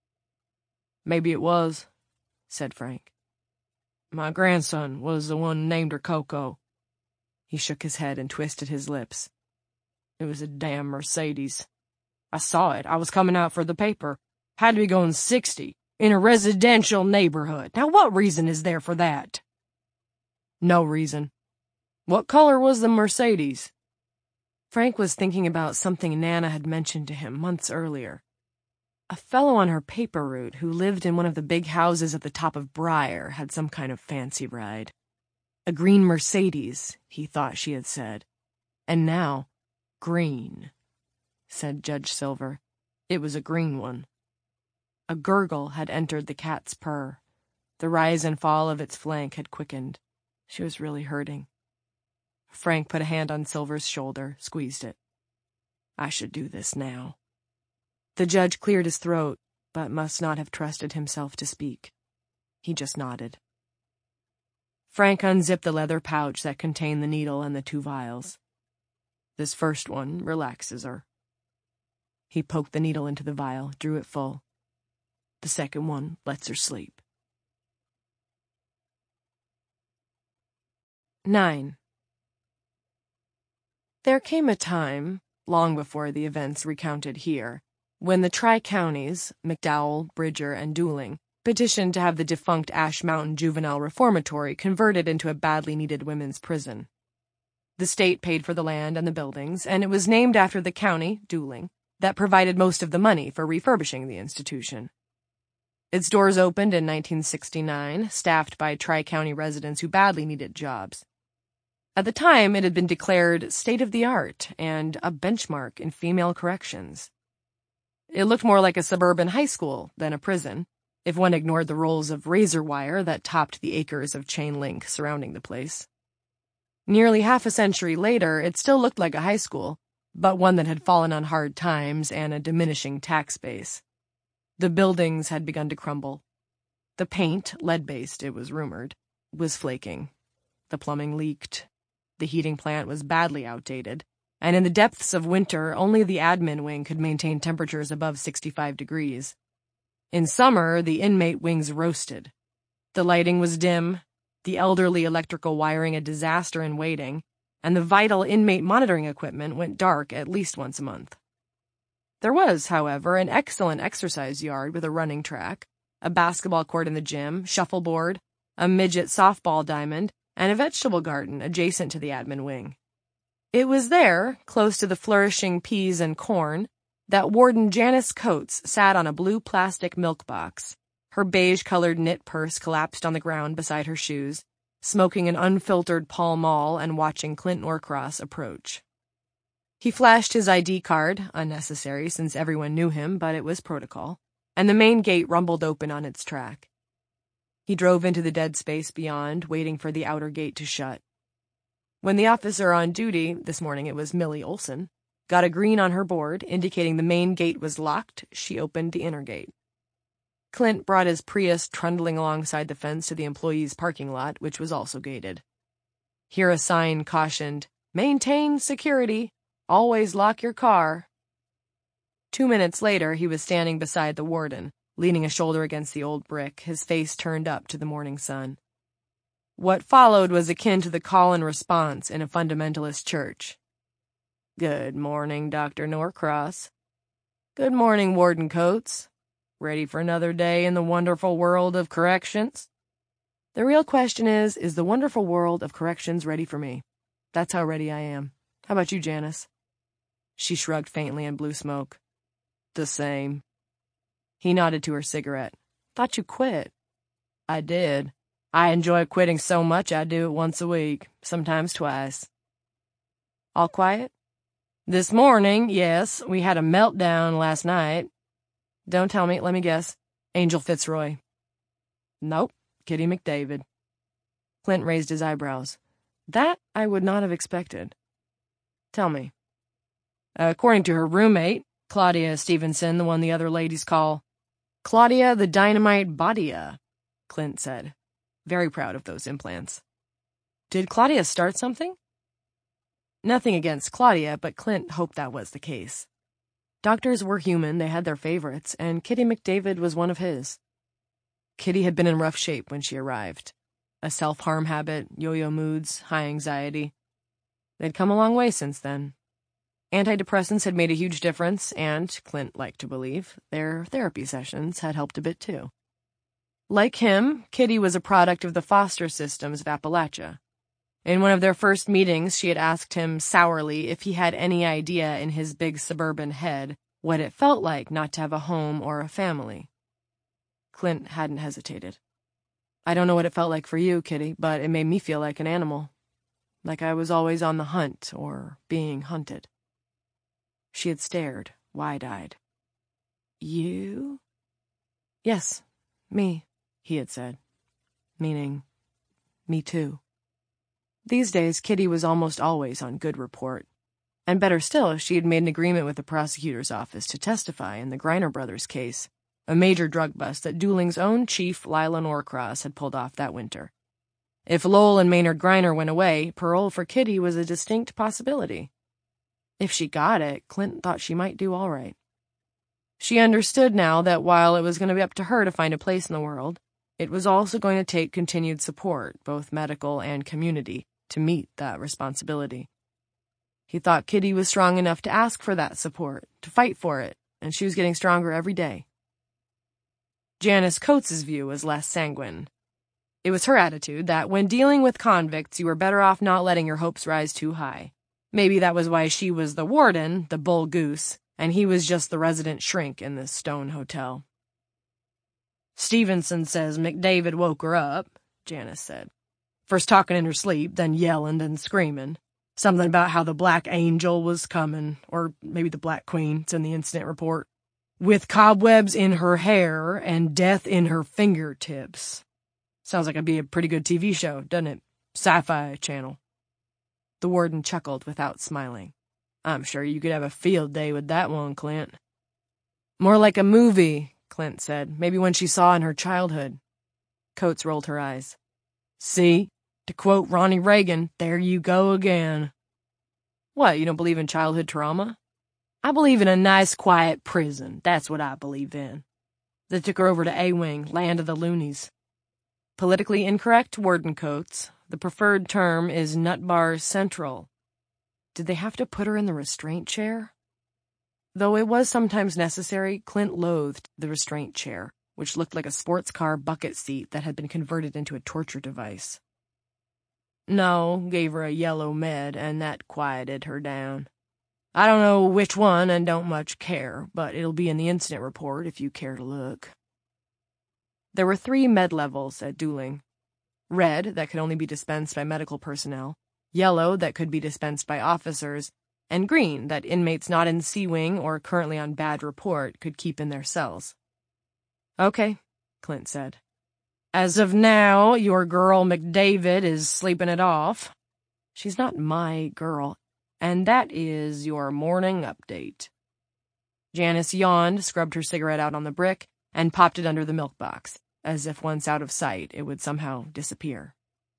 "Maybe it was," said Frank. "My grandson was the one named her Coco." He shook his head and twisted his lips. "It was a damn Mercedes. I saw it. I was coming out for the paper. Had to be going sixty, in a residential neighborhood. Now what reason is there for that?" "No reason. What color was the Mercedes?" Frank was thinking about something Nana had mentioned to him months earlier. A fellow on her paper route who lived in one of the big houses at the top of Briar had some kind of fancy ride. A green Mercedes, he thought she had said. And now, green, said Judge Silver. It was a green one. A gurgle had entered the cat's purr. The rise and fall of its flank had quickened. She was really hurting. Frank put a hand on Silver's shoulder, squeezed it. "I should do this now." The judge cleared his throat, but must not have trusted himself to speak. He just nodded. Frank unzipped the leather pouch that contained the needle and the two vials. "This first one relaxes her." He poked the needle into the vial, drew it full. "The second one lets her sleep." Nine. There came a time, long before the events recounted here, when the Tri-Counties, McDowell, Bridger, and Dooling, petitioned to have the defunct Ash Mountain Juvenile Reformatory converted into a badly needed women's prison. The state paid for the land and the buildings, and it was named after the county, Dooling, that provided most of the money for refurbishing the institution. Its doors opened in nineteen sixty-nine, staffed by Tri-County residents who badly needed jobs. At the time, it had been declared state-of-the-art and a benchmark in female corrections. It looked more like a suburban high school than a prison, if one ignored the rolls of razor wire that topped the acres of chain link surrounding the place. Nearly half a century later, it still looked like a high school, but one that had fallen on hard times and a diminishing tax base. The buildings had begun to crumble. The paint, lead-based, it was rumored, was flaking. The plumbing leaked. The heating plant was badly outdated, and in the depths of winter, only the admin wing could maintain temperatures above sixty-five degrees. In summer, the inmate wings roasted. The lighting was dim, the elderly electrical wiring a disaster in waiting, and the vital inmate monitoring equipment went dark at least once a month. There was, however, an excellent exercise yard with a running track, a basketball court in the gym, shuffleboard, a midget softball diamond, and a vegetable garden adjacent to the admin wing. It was there, close to the flourishing peas and corn, that Warden Janice Coates sat on a blue plastic milk box, her beige-colored knit purse collapsed on the ground beside her shoes, smoking an unfiltered Pall Mall and watching Clint Norcross approach. He flashed his I D card, unnecessary since everyone knew him, but it was protocol, and the main gate rumbled open on its track. He drove into the dead space beyond, waiting for the outer gate to shut. When the officer on duty, this morning it was Millie Olson, got a green on her board, indicating the main gate was locked, she opened the inner gate. Clint brought his Prius trundling alongside the fence to the employees' parking lot, which was also gated. Here a sign cautioned, "Maintain security. Always lock your car." Two minutes later, he was standing beside the warden, leaning a shoulder against the old brick, his face turned up to the morning sun. What followed was akin to the call and response in a fundamentalist church. "Good morning, Doctor Norcross." "Good morning, Warden Coates. Ready for another day in the wonderful world of corrections?" "The real question is, is the wonderful world of corrections ready for me? That's how ready I am. How about you, Janice?" She shrugged faintly and blew smoke. "The same." He nodded to her cigarette. "Thought you quit." "I did. I enjoy quitting so much I do it once a week, sometimes twice." "All quiet?" "This morning, yes. We had a meltdown last night." "Don't tell me, let me guess. Angel Fitzroy." "Nope, Kitty McDavid." Clint raised his eyebrows. "That I would not have expected." "Tell me." "According to her roommate, Claudia Stevenson, the one the other ladies call Claudia the Dynamite Badia," Clint said, very proud of those implants. "Did Claudia start something?" Nothing against Claudia, but Clint hoped that was the case. Doctors were human, they had their favorites, and Kitty McDavid was one of his. Kitty had been in rough shape when she arrived. A self-harm habit, yo-yo moods, high anxiety. They'd come a long way since then. Antidepressants had made a huge difference, and, Clint liked to believe, their therapy sessions had helped a bit too. Like him, Kitty was a product of the foster systems of Appalachia. In one of their first meetings, she had asked him sourly if he had any idea in his big suburban head what it felt like not to have a home or a family. Clint hadn't hesitated. "I don't know what it felt like for you, Kitty, but it made me feel like an animal. Like I was always on the hunt or being hunted." She had stared, wide-eyed. "You?" "Yes, me," he had said. Meaning, me too. These days, Kitty was almost always on good report. And better still, she had made an agreement with the prosecutor's office to testify in the Griner brothers' case, a major drug bust that Dooling's own chief, Lila Norcross, had pulled off that winter. If Lowell and Maynard Griner went away, parole for Kitty was a distinct possibility. If she got it, Clint thought she might do all right. She understood now that while it was going to be up to her to find a place in the world, it was also going to take continued support, both medical and community, to meet that responsibility. He thought Kitty was strong enough to ask for that support, to fight for it, and she was getting stronger every day. Janice Coates's view was less sanguine. It was her attitude that when dealing with convicts, you were better off not letting your hopes rise too high. Maybe that was why she was the warden, the bull goose, and he was just the resident shrink in this stone hotel. "Stevenson says McDavid woke her up," Janice said. "First talking in her sleep, then yelling and screaming. Something about how the Black Angel was coming, or maybe the Black Queen, it's in the incident report. With cobwebs in her hair and death in her fingertips. Sounds like it'd be a pretty good T V show, doesn't it? Sci-Fi Channel." The warden chuckled without smiling. "I'm sure you could have a field day with that one, Clint." "More like a movie," Clint said. Maybe when she saw in her childhood. Coates rolled her eyes. See? To quote Ronnie Reagan, there you go again. What, you don't believe in childhood trauma? I believe in a nice, quiet prison. That's what I believe in. They took her over to A-Wing, land of the loonies. Politically incorrect, Warden Coates. The preferred term is Nut Bar Central. Did they have to put her in the restraint chair? Though it was sometimes necessary, Clint loathed the restraint chair, which looked like a sports car bucket seat that had been converted into a torture device. No, gave her a yellow med, and that quieted her down. I don't know which one and don't much care, but it'll be in the incident report if you care to look. There were three med levels at Dooling. Red, that could only be dispensed by medical personnel, yellow, that could be dispensed by officers, and green, that inmates not in C-Wing or currently on bad report could keep in their cells. Okay, Clint said. As of now, your girl McDavid is sleeping it off. She's not my girl, and that is your morning update. Janice yawned, scrubbed her cigarette out on the brick, and popped it under the milk box, as if once out of sight it would somehow disappear.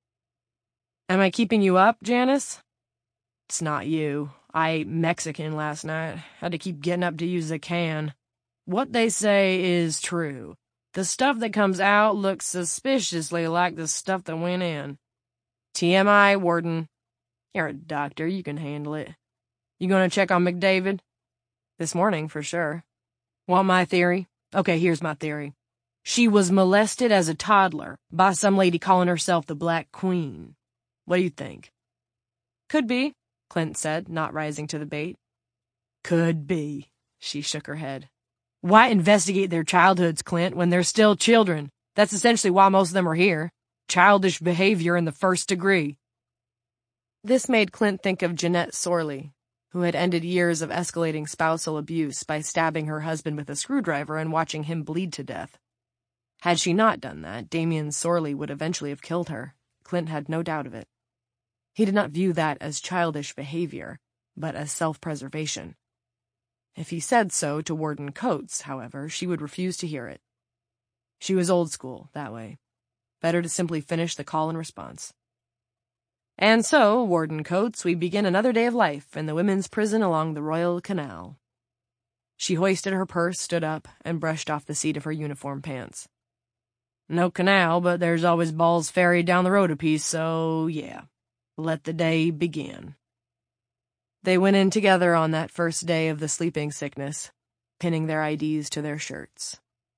Am I keeping you up, Janice? It's not you. I ate Mexican last night. Had to keep getting up to use the can. What they say is true. The stuff that comes out looks suspiciously like the stuff that went in. T M I, Warden. You're a doctor. You can handle it. You gonna check on McDavid? This morning, for sure. Want my theory? Okay, here's my theory. She was molested as a toddler by some lady calling herself the Black Queen. What do you think? Could be, Clint said, not rising to the bait. Could be, she shook her head. Why investigate their childhoods, Clint, when they're still children? That's essentially why most of them are here. Childish behavior in the first degree. This made Clint think of Jeanette Sorley, who had ended years of escalating spousal abuse by stabbing her husband with a screwdriver and watching him bleed to death. Had she not done that, Damien Sorley would eventually have killed her. Clint had no doubt of it. He did not view that as childish behavior, but as self-preservation. If he said so to Warden Coates, however, she would refuse to hear it. She was old school, that way. Better to simply finish the call and response. And so, Warden Coates, we begin another day of life in the women's prison along the Royal Canal. She hoisted her purse, stood up, and brushed off the seat of her uniform pants. No canal, but there's always Ball's Ferry down the road a piece, so yeah. Let the day begin. They went in together on that first day of the sleeping sickness, pinning their I Ds to their shirts.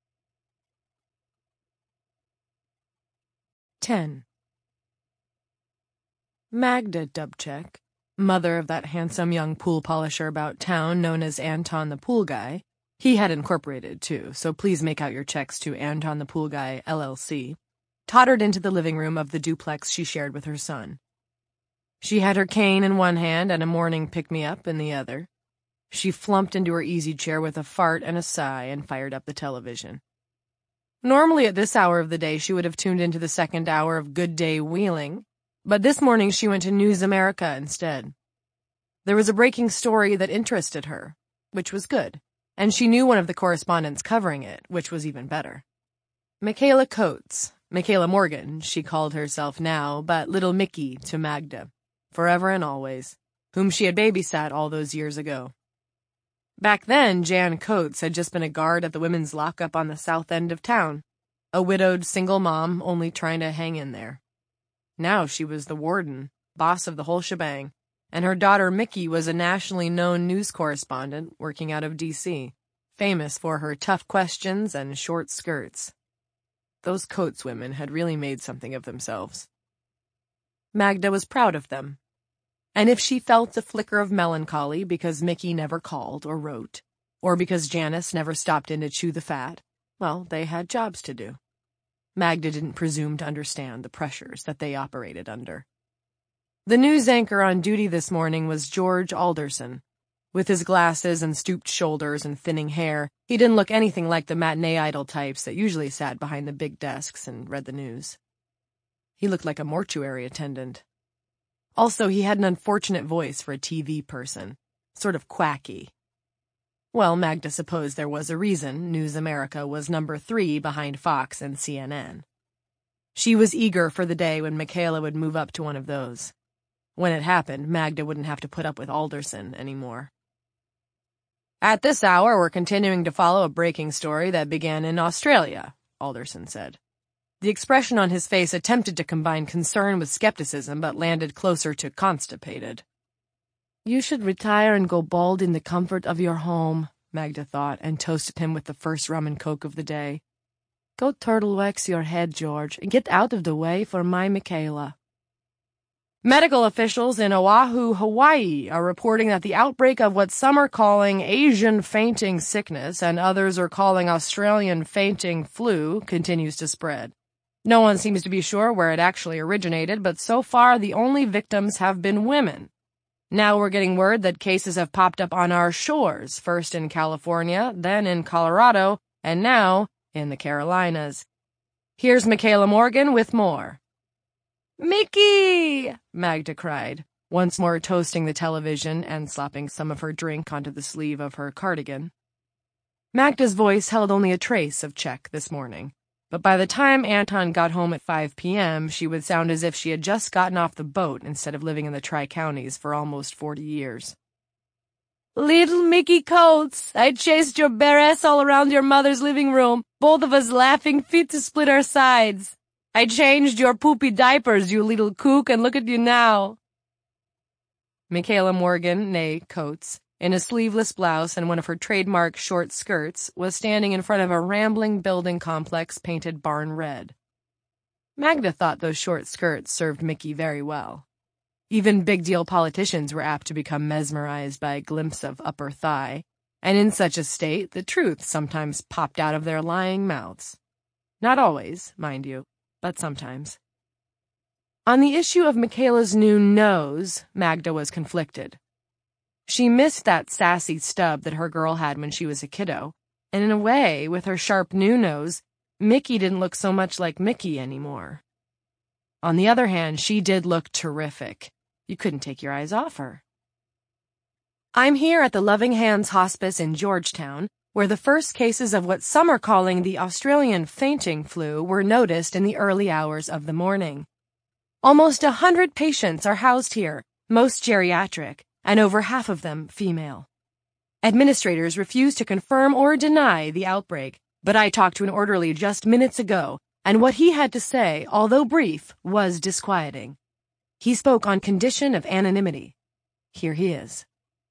ten. Magda Dubček, mother of that handsome young pool polisher about town known as Anton the Pool Guy. He had incorporated, too, so please make out your checks to Anton the Pool Guy, L L C, tottered into the living room of the duplex she shared with her son. She had her cane in one hand and a morning pick-me-up in the other. She flumped into her easy chair with a fart and a sigh and fired up the television. Normally at this hour of the day she would have tuned into the second hour of Good Day Wheeling, but this morning she went to News America instead. There was a breaking story that interested her, which was good, and she knew one of the correspondents covering it, which was even better. Michaela Coates, Michaela Morgan, she called herself now, but Little Mickey to Magda, forever and always, whom she had babysat all those years ago. Back then, Jan Coates had just been a guard at the women's lockup on the south end of town, a widowed single mom only trying to hang in there. Now she was the warden, boss of the whole shebang, and her daughter Mickey was a nationally known news correspondent working out of D C, famous for her tough questions and short skirts. Those Coates women had really made something of themselves. Magda was proud of them. And if she felt a flicker of melancholy because Mickey never called or wrote, or because Janice never stopped in to chew the fat, well, they had jobs to do. Magda didn't presume to understand the pressures that they operated under. The news anchor on duty this morning was George Alderson. With his glasses and stooped shoulders and thinning hair, he didn't look anything like the matinee idol types that usually sat behind the big desks and read the news. He looked like a mortuary attendant. Also, he had an unfortunate voice for a T V person, sort of quacky. Well, Magda supposed there was a reason News America was number three behind Fox and C N N. She was eager for the day when Michaela would move up to one of those. When it happened, Magda wouldn't have to put up with Alderson anymore. At this hour, we're continuing to follow a breaking story that began in Australia, Alderson said. The expression on his face attempted to combine concern with skepticism, but landed closer to constipated. You should retire and go bald in the comfort of your home, Magda thought, and toasted him with the first rum and coke of the day. Go turtle wax your head, George, and get out of the way for my Michaela. Medical officials in Oahu, Hawaii, are reporting that the outbreak of what some are calling Asian fainting sickness and others are calling Australian fainting flu continues to spread. No one seems to be sure where it actually originated, but so far the only victims have been women. Now we're getting word that cases have popped up on our shores, first in California, then in Colorado, and now in the Carolinas. Here's Michaela Morgan with more. Mickey! Magda cried, once more toasting the television and slopping some of her drink onto the sleeve of her cardigan. Magda's voice held only a trace of Czech this morning, but by the time Anton got home at five p.m., she would sound as if she had just gotten off the boat instead of living in the Tri-Counties for almost forty years. Little Mickey Coates, I chased your bare ass all around your mother's living room, both of us laughing fit to split our sides. I changed your poopy diapers, you little kook, and look at you now. Michaela Morgan, née Coates, in a sleeveless blouse and one of her trademark short skirts, was standing in front of a rambling building complex painted barn red. Magda thought those short skirts served Mickey very well. Even big-deal politicians were apt to become mesmerized by a glimpse of upper thigh, and in such a state the truth sometimes popped out of their lying mouths. Not always, mind you, but sometimes. On the issue of Michaela's new nose, Magda was conflicted. She missed that sassy stub that her girl had when she was a kiddo, and in a way, with her sharp new nose, Mickey didn't look so much like Mickey anymore. On the other hand, she did look terrific. You couldn't take your eyes off her. I'm here at the Loving Hands Hospice in Georgetown, where the first cases of what some are calling the Australian fainting flu were noticed in the early hours of the morning. Almost a hundred patients are housed here, most geriatric, and over half of them female. Administrators refuse to confirm or deny the outbreak, but I talked to an orderly just minutes ago, and what he had to say, although brief, was disquieting. He spoke on condition of anonymity. Here he is.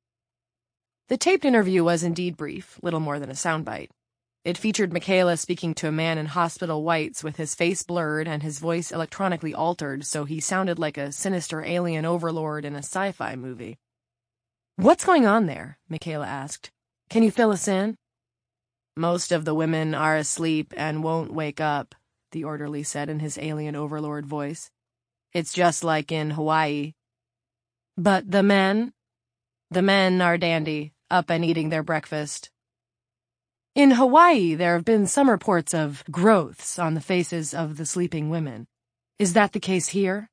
The taped interview was indeed brief, little more than a soundbite. It featured Michaela speaking to a man in hospital whites with his face blurred and his voice electronically altered so he sounded like a sinister alien overlord in a sci-fi movie. What's going on there? Michaela asked. Can you fill us in? Most of the women are asleep and won't wake up, the orderly said in his alien overlord voice. It's just like in Hawaii. But the men? The men are dandy, up and eating their breakfast. In Hawaii, there have been some reports of growths on the faces of the sleeping women. Is that the case here?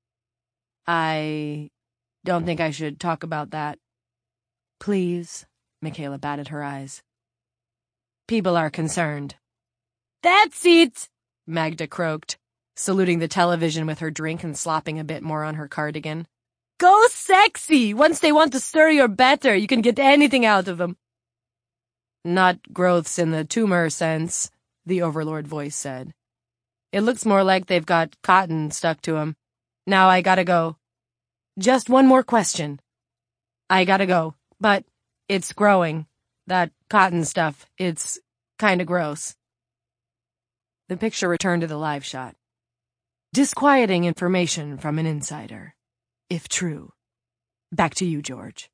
I don't think I should talk about that. Please, Michaela batted her eyes. People are concerned. That's it, Magda croaked, saluting the television with her drink and slopping a bit more on her cardigan. Go sexy! Once they want to stir your batter, you can get anything out of them. Not growths in the tumor sense, the overlord voice said. It looks more like they've got cotton stuck to 'em. Now I gotta go. Just one more question. I gotta go, but it's growing. That cotton stuff, it's kinda gross. The picture returned to the live shot. Disquieting information from an insider. If true. Back to you, George.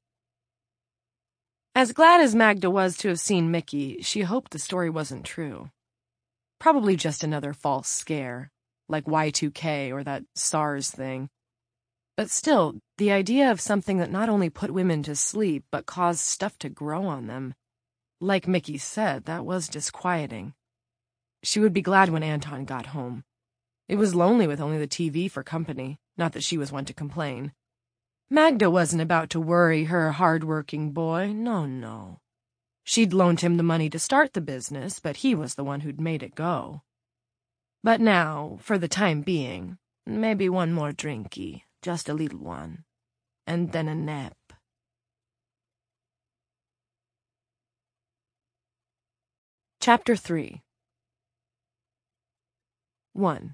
As glad as Magda was to have seen Mickey, she hoped the story wasn't true. Probably just another false scare, like Y two K or that SARS thing. But still, the idea of something that not only put women to sleep, but caused stuff to grow on them. Like Mickey said, that was disquieting. She would be glad when Anton got home. It was lonely with only the T V for company, not that she was one to complain. Magda wasn't about to worry her hard-working boy, no, no. She'd loaned him the money to start the business, but he was the one who'd made it go. But now, for the time being, maybe one more drinky, just a little one, and then a nap. Chapter three. one.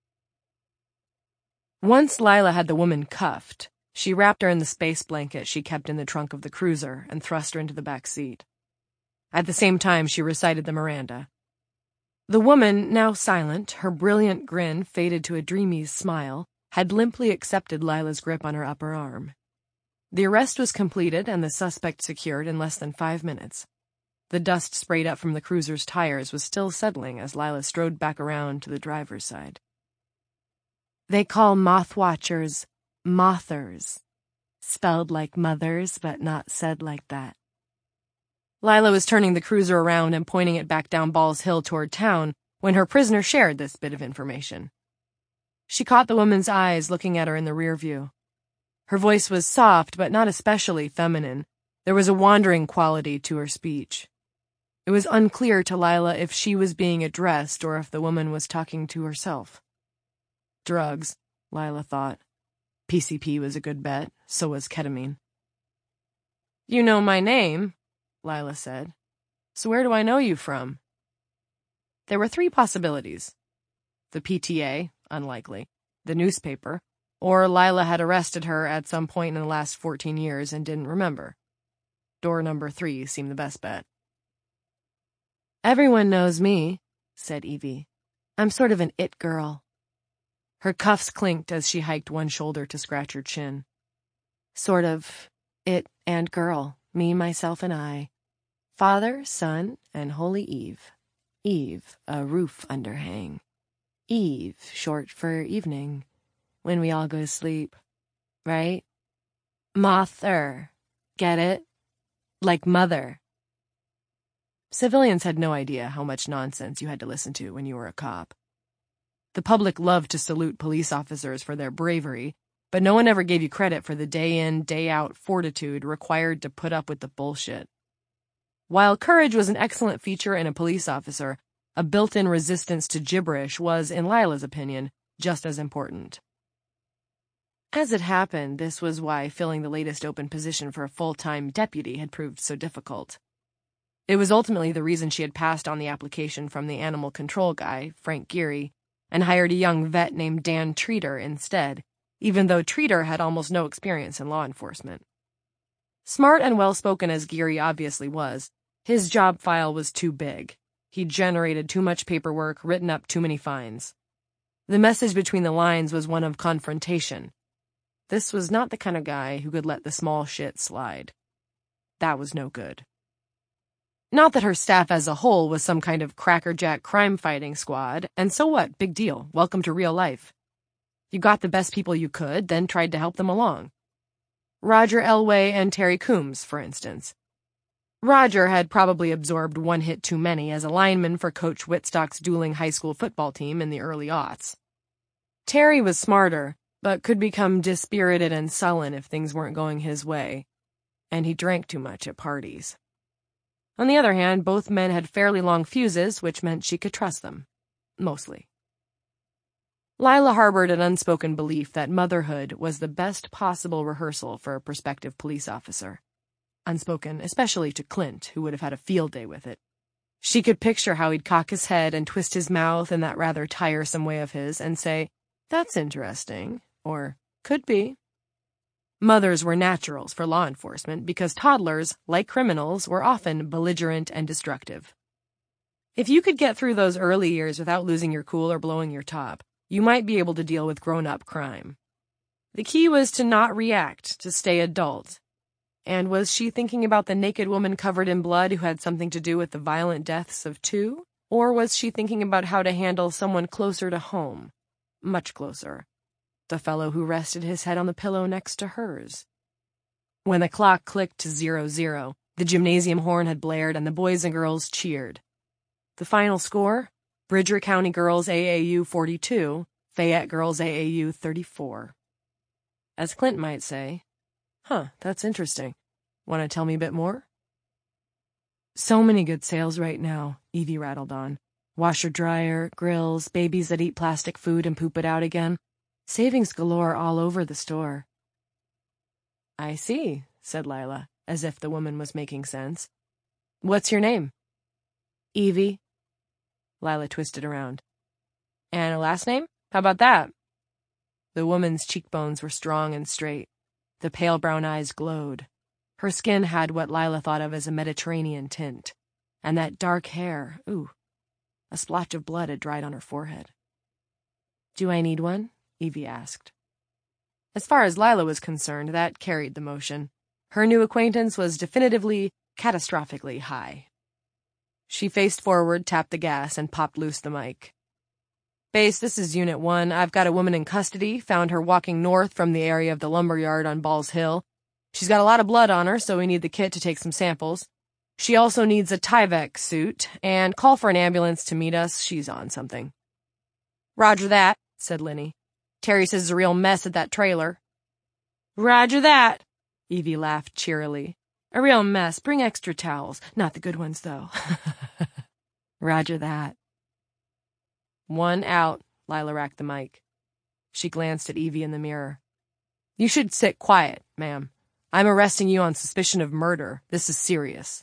Once Lila had the woman cuffed, she wrapped her in the space blanket she kept in the trunk of the cruiser and thrust her into the back seat. At the same time, she recited the Miranda. The woman, now silent, her brilliant grin faded to a dreamy smile, had limply accepted Lila's grip on her upper arm. The arrest was completed and the suspect secured in less than five minutes. The dust sprayed up from the cruiser's tires was still settling as Lila strode back around to the driver's side. They call moth watchers mothers, spelled like mothers but not said like that. Lila was turning the cruiser around and pointing it back down Balls Hill toward town when her prisoner shared this bit of information. She caught the woman's eyes looking at her in the rear view. Her voice was soft but not especially feminine. There was a wandering quality to her speech. It was unclear to Lila if she was being addressed or if the woman was talking to herself. Drugs, Lila thought. P C P was a good bet, so was ketamine. You know my name, Lila said. So where do I know you from? There were three possibilities. The P T A, unlikely, the newspaper, or Lila had arrested her at some point in the last fourteen years and didn't remember. Door number three seemed the best bet. Everyone knows me, said Evie. I'm sort of an it girl. Her cuffs clinked as she hiked one shoulder to scratch her chin. Sort of it and girl, me, myself, and I. Father, Son, and Holy Eve. Eve, a roof underhang. Eve, short for evening, when we all go to sleep. Right? Mother. Get it? Like mother. Civilians had no idea how much nonsense you had to listen to when you were a cop. The public loved to salute police officers for their bravery, but no one ever gave you credit for the day-in, day-out fortitude required to put up with the bullshit. While courage was an excellent feature in a police officer, a built-in resistance to gibberish was, in Lila's opinion, just as important. As it happened, this was why filling the latest open position for a full-time deputy had proved so difficult. It was ultimately the reason she had passed on the application from the animal control guy, Frank Geary, and hired a young vet named Dan Treater instead, even though Treater had almost no experience in law enforcement. Smart and well-spoken as Geary obviously was, his job file was too big. He'd generated too much paperwork, written up too many fines. The message between the lines was one of confrontation. This was not the kind of guy who could let the small shit slide. That was no good. Not that her staff as a whole was some kind of crackerjack crime-fighting squad, and so what? Big deal. Welcome to real life. You got the best people you could, then tried to help them along. Roger Elway and Terry Coombs, for instance. Roger had probably absorbed one hit too many as a lineman for Coach Whitstock's dueling high school football team in the early aughts. Terry was smarter, but could become dispirited and sullen if things weren't going his way, and he drank too much at parties. On the other hand, both men had fairly long fuses, which meant she could trust them. Mostly. Lila harbored an unspoken belief that motherhood was the best possible rehearsal for a prospective police officer. Unspoken, especially to Clint, who would have had a field day with it. She could picture how he'd cock his head and twist his mouth in that rather tiresome way of his and say, "That's interesting," or "could be." Mothers were naturals for law enforcement because toddlers, like criminals, were often belligerent and destructive. If you could get through those early years without losing your cool or blowing your top, you might be able to deal with grown-up crime. The key was to not react, to stay adult. And was she thinking about the naked woman covered in blood who had something to do with the violent deaths of two? Or was she thinking about how to handle someone closer to home? Much closer. The fellow who rested his head on the pillow next to hers. When the clock clicked to zero zero, the gymnasium horn had blared and the boys and girls cheered. The final score? Bridger County Girls A A U forty-two, Fayette Girls A A U thirty-four. As Clint might say, "Huh, that's interesting. Want to tell me a bit more?" So many good sales right now, Evie rattled on. Washer-dryer, grills, babies that eat plastic food and poop it out again. Savings galore all over the store. I see, said Lila, as if the woman was making sense. What's your name? Evie. Lila twisted around. And a last name? How about that? The woman's cheekbones were strong and straight. The pale brown eyes glowed. Her skin had what Lila thought of as a Mediterranean tint. And that dark hair, ooh, a splotch of blood had dried on her forehead. Do I need one? Evie asked. As far as Lila was concerned, that carried the motion. Her new acquaintance was definitively, catastrophically high. She faced forward, tapped the gas, and popped loose the mic. Base, this is Unit one. I've got a woman in custody, found her walking north from the area of the lumberyard on Balls Hill. She's got a lot of blood on her, so we need the kit to take some samples. She also needs a Tyvek suit, and call for an ambulance to meet us. She's on something. Roger that, said Lenny. Terry says it's a real mess at that trailer. Roger that, Evie laughed cheerily. A real mess. Bring extra towels. Not the good ones, though. Roger that. One out, Lila racked the mic. She glanced at Evie in the mirror. You should sit quiet, ma'am. I'm arresting you on suspicion of murder. This is serious.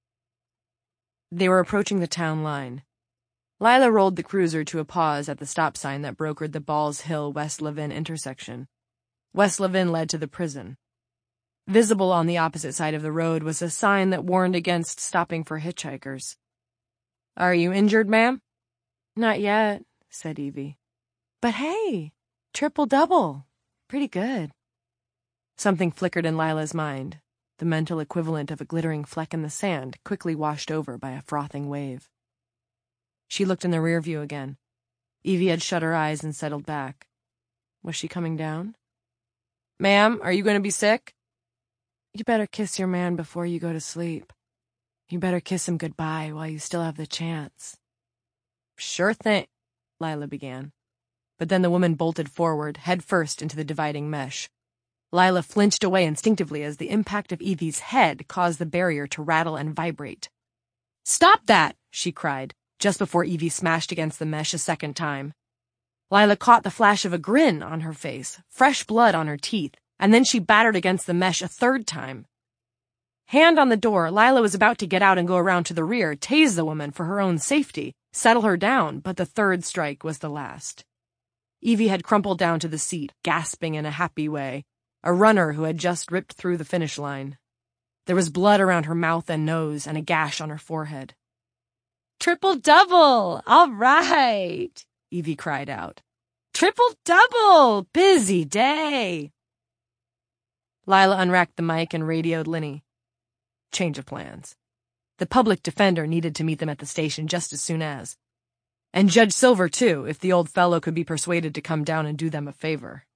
They were approaching the town line. Lila rolled the cruiser to a pause at the stop sign that brokered the Balls Hill-West Levin intersection. West Levin led to the prison. Visible on the opposite side of the road was a sign that warned against stopping for hitchhikers. Are you injured, ma'am? Not yet, said Evie. But hey, triple-double. Pretty good. Something flickered in Lila's mind, the mental equivalent of a glittering fleck in the sand, quickly washed over by a frothing wave. She looked in the rear view again. Evie had shut her eyes and settled back. Was she coming down? Ma'am, are you going to be sick? You better kiss your man before you go to sleep. You better kiss him goodbye while you still have the chance. Sure thing, Lila began. But then the woman bolted forward, head first into the dividing mesh. Lila flinched away instinctively as the impact of Evie's head caused the barrier to rattle and vibrate. Stop that, she cried, just before Evie smashed against the mesh a second time. Lila caught the flash of a grin on her face, fresh blood on her teeth, and then she battered against the mesh a third time. Hand on the door, Lila was about to get out and go around to the rear, tase the woman for her own safety, settle her down, but the third strike was the last. Evie had crumpled down to the seat, gasping in a happy way, a runner who had just ripped through the finish line. There was blood around her mouth and nose and a gash on her forehead. Triple-double! All right! Evie cried out. Triple-double! Busy day! Lila unracked the mic and radioed Lenny. Change of plans. The public defender needed to meet them at the station just as soon as. And Judge Silver, too, if the old fellow could be persuaded to come down and do them a favor.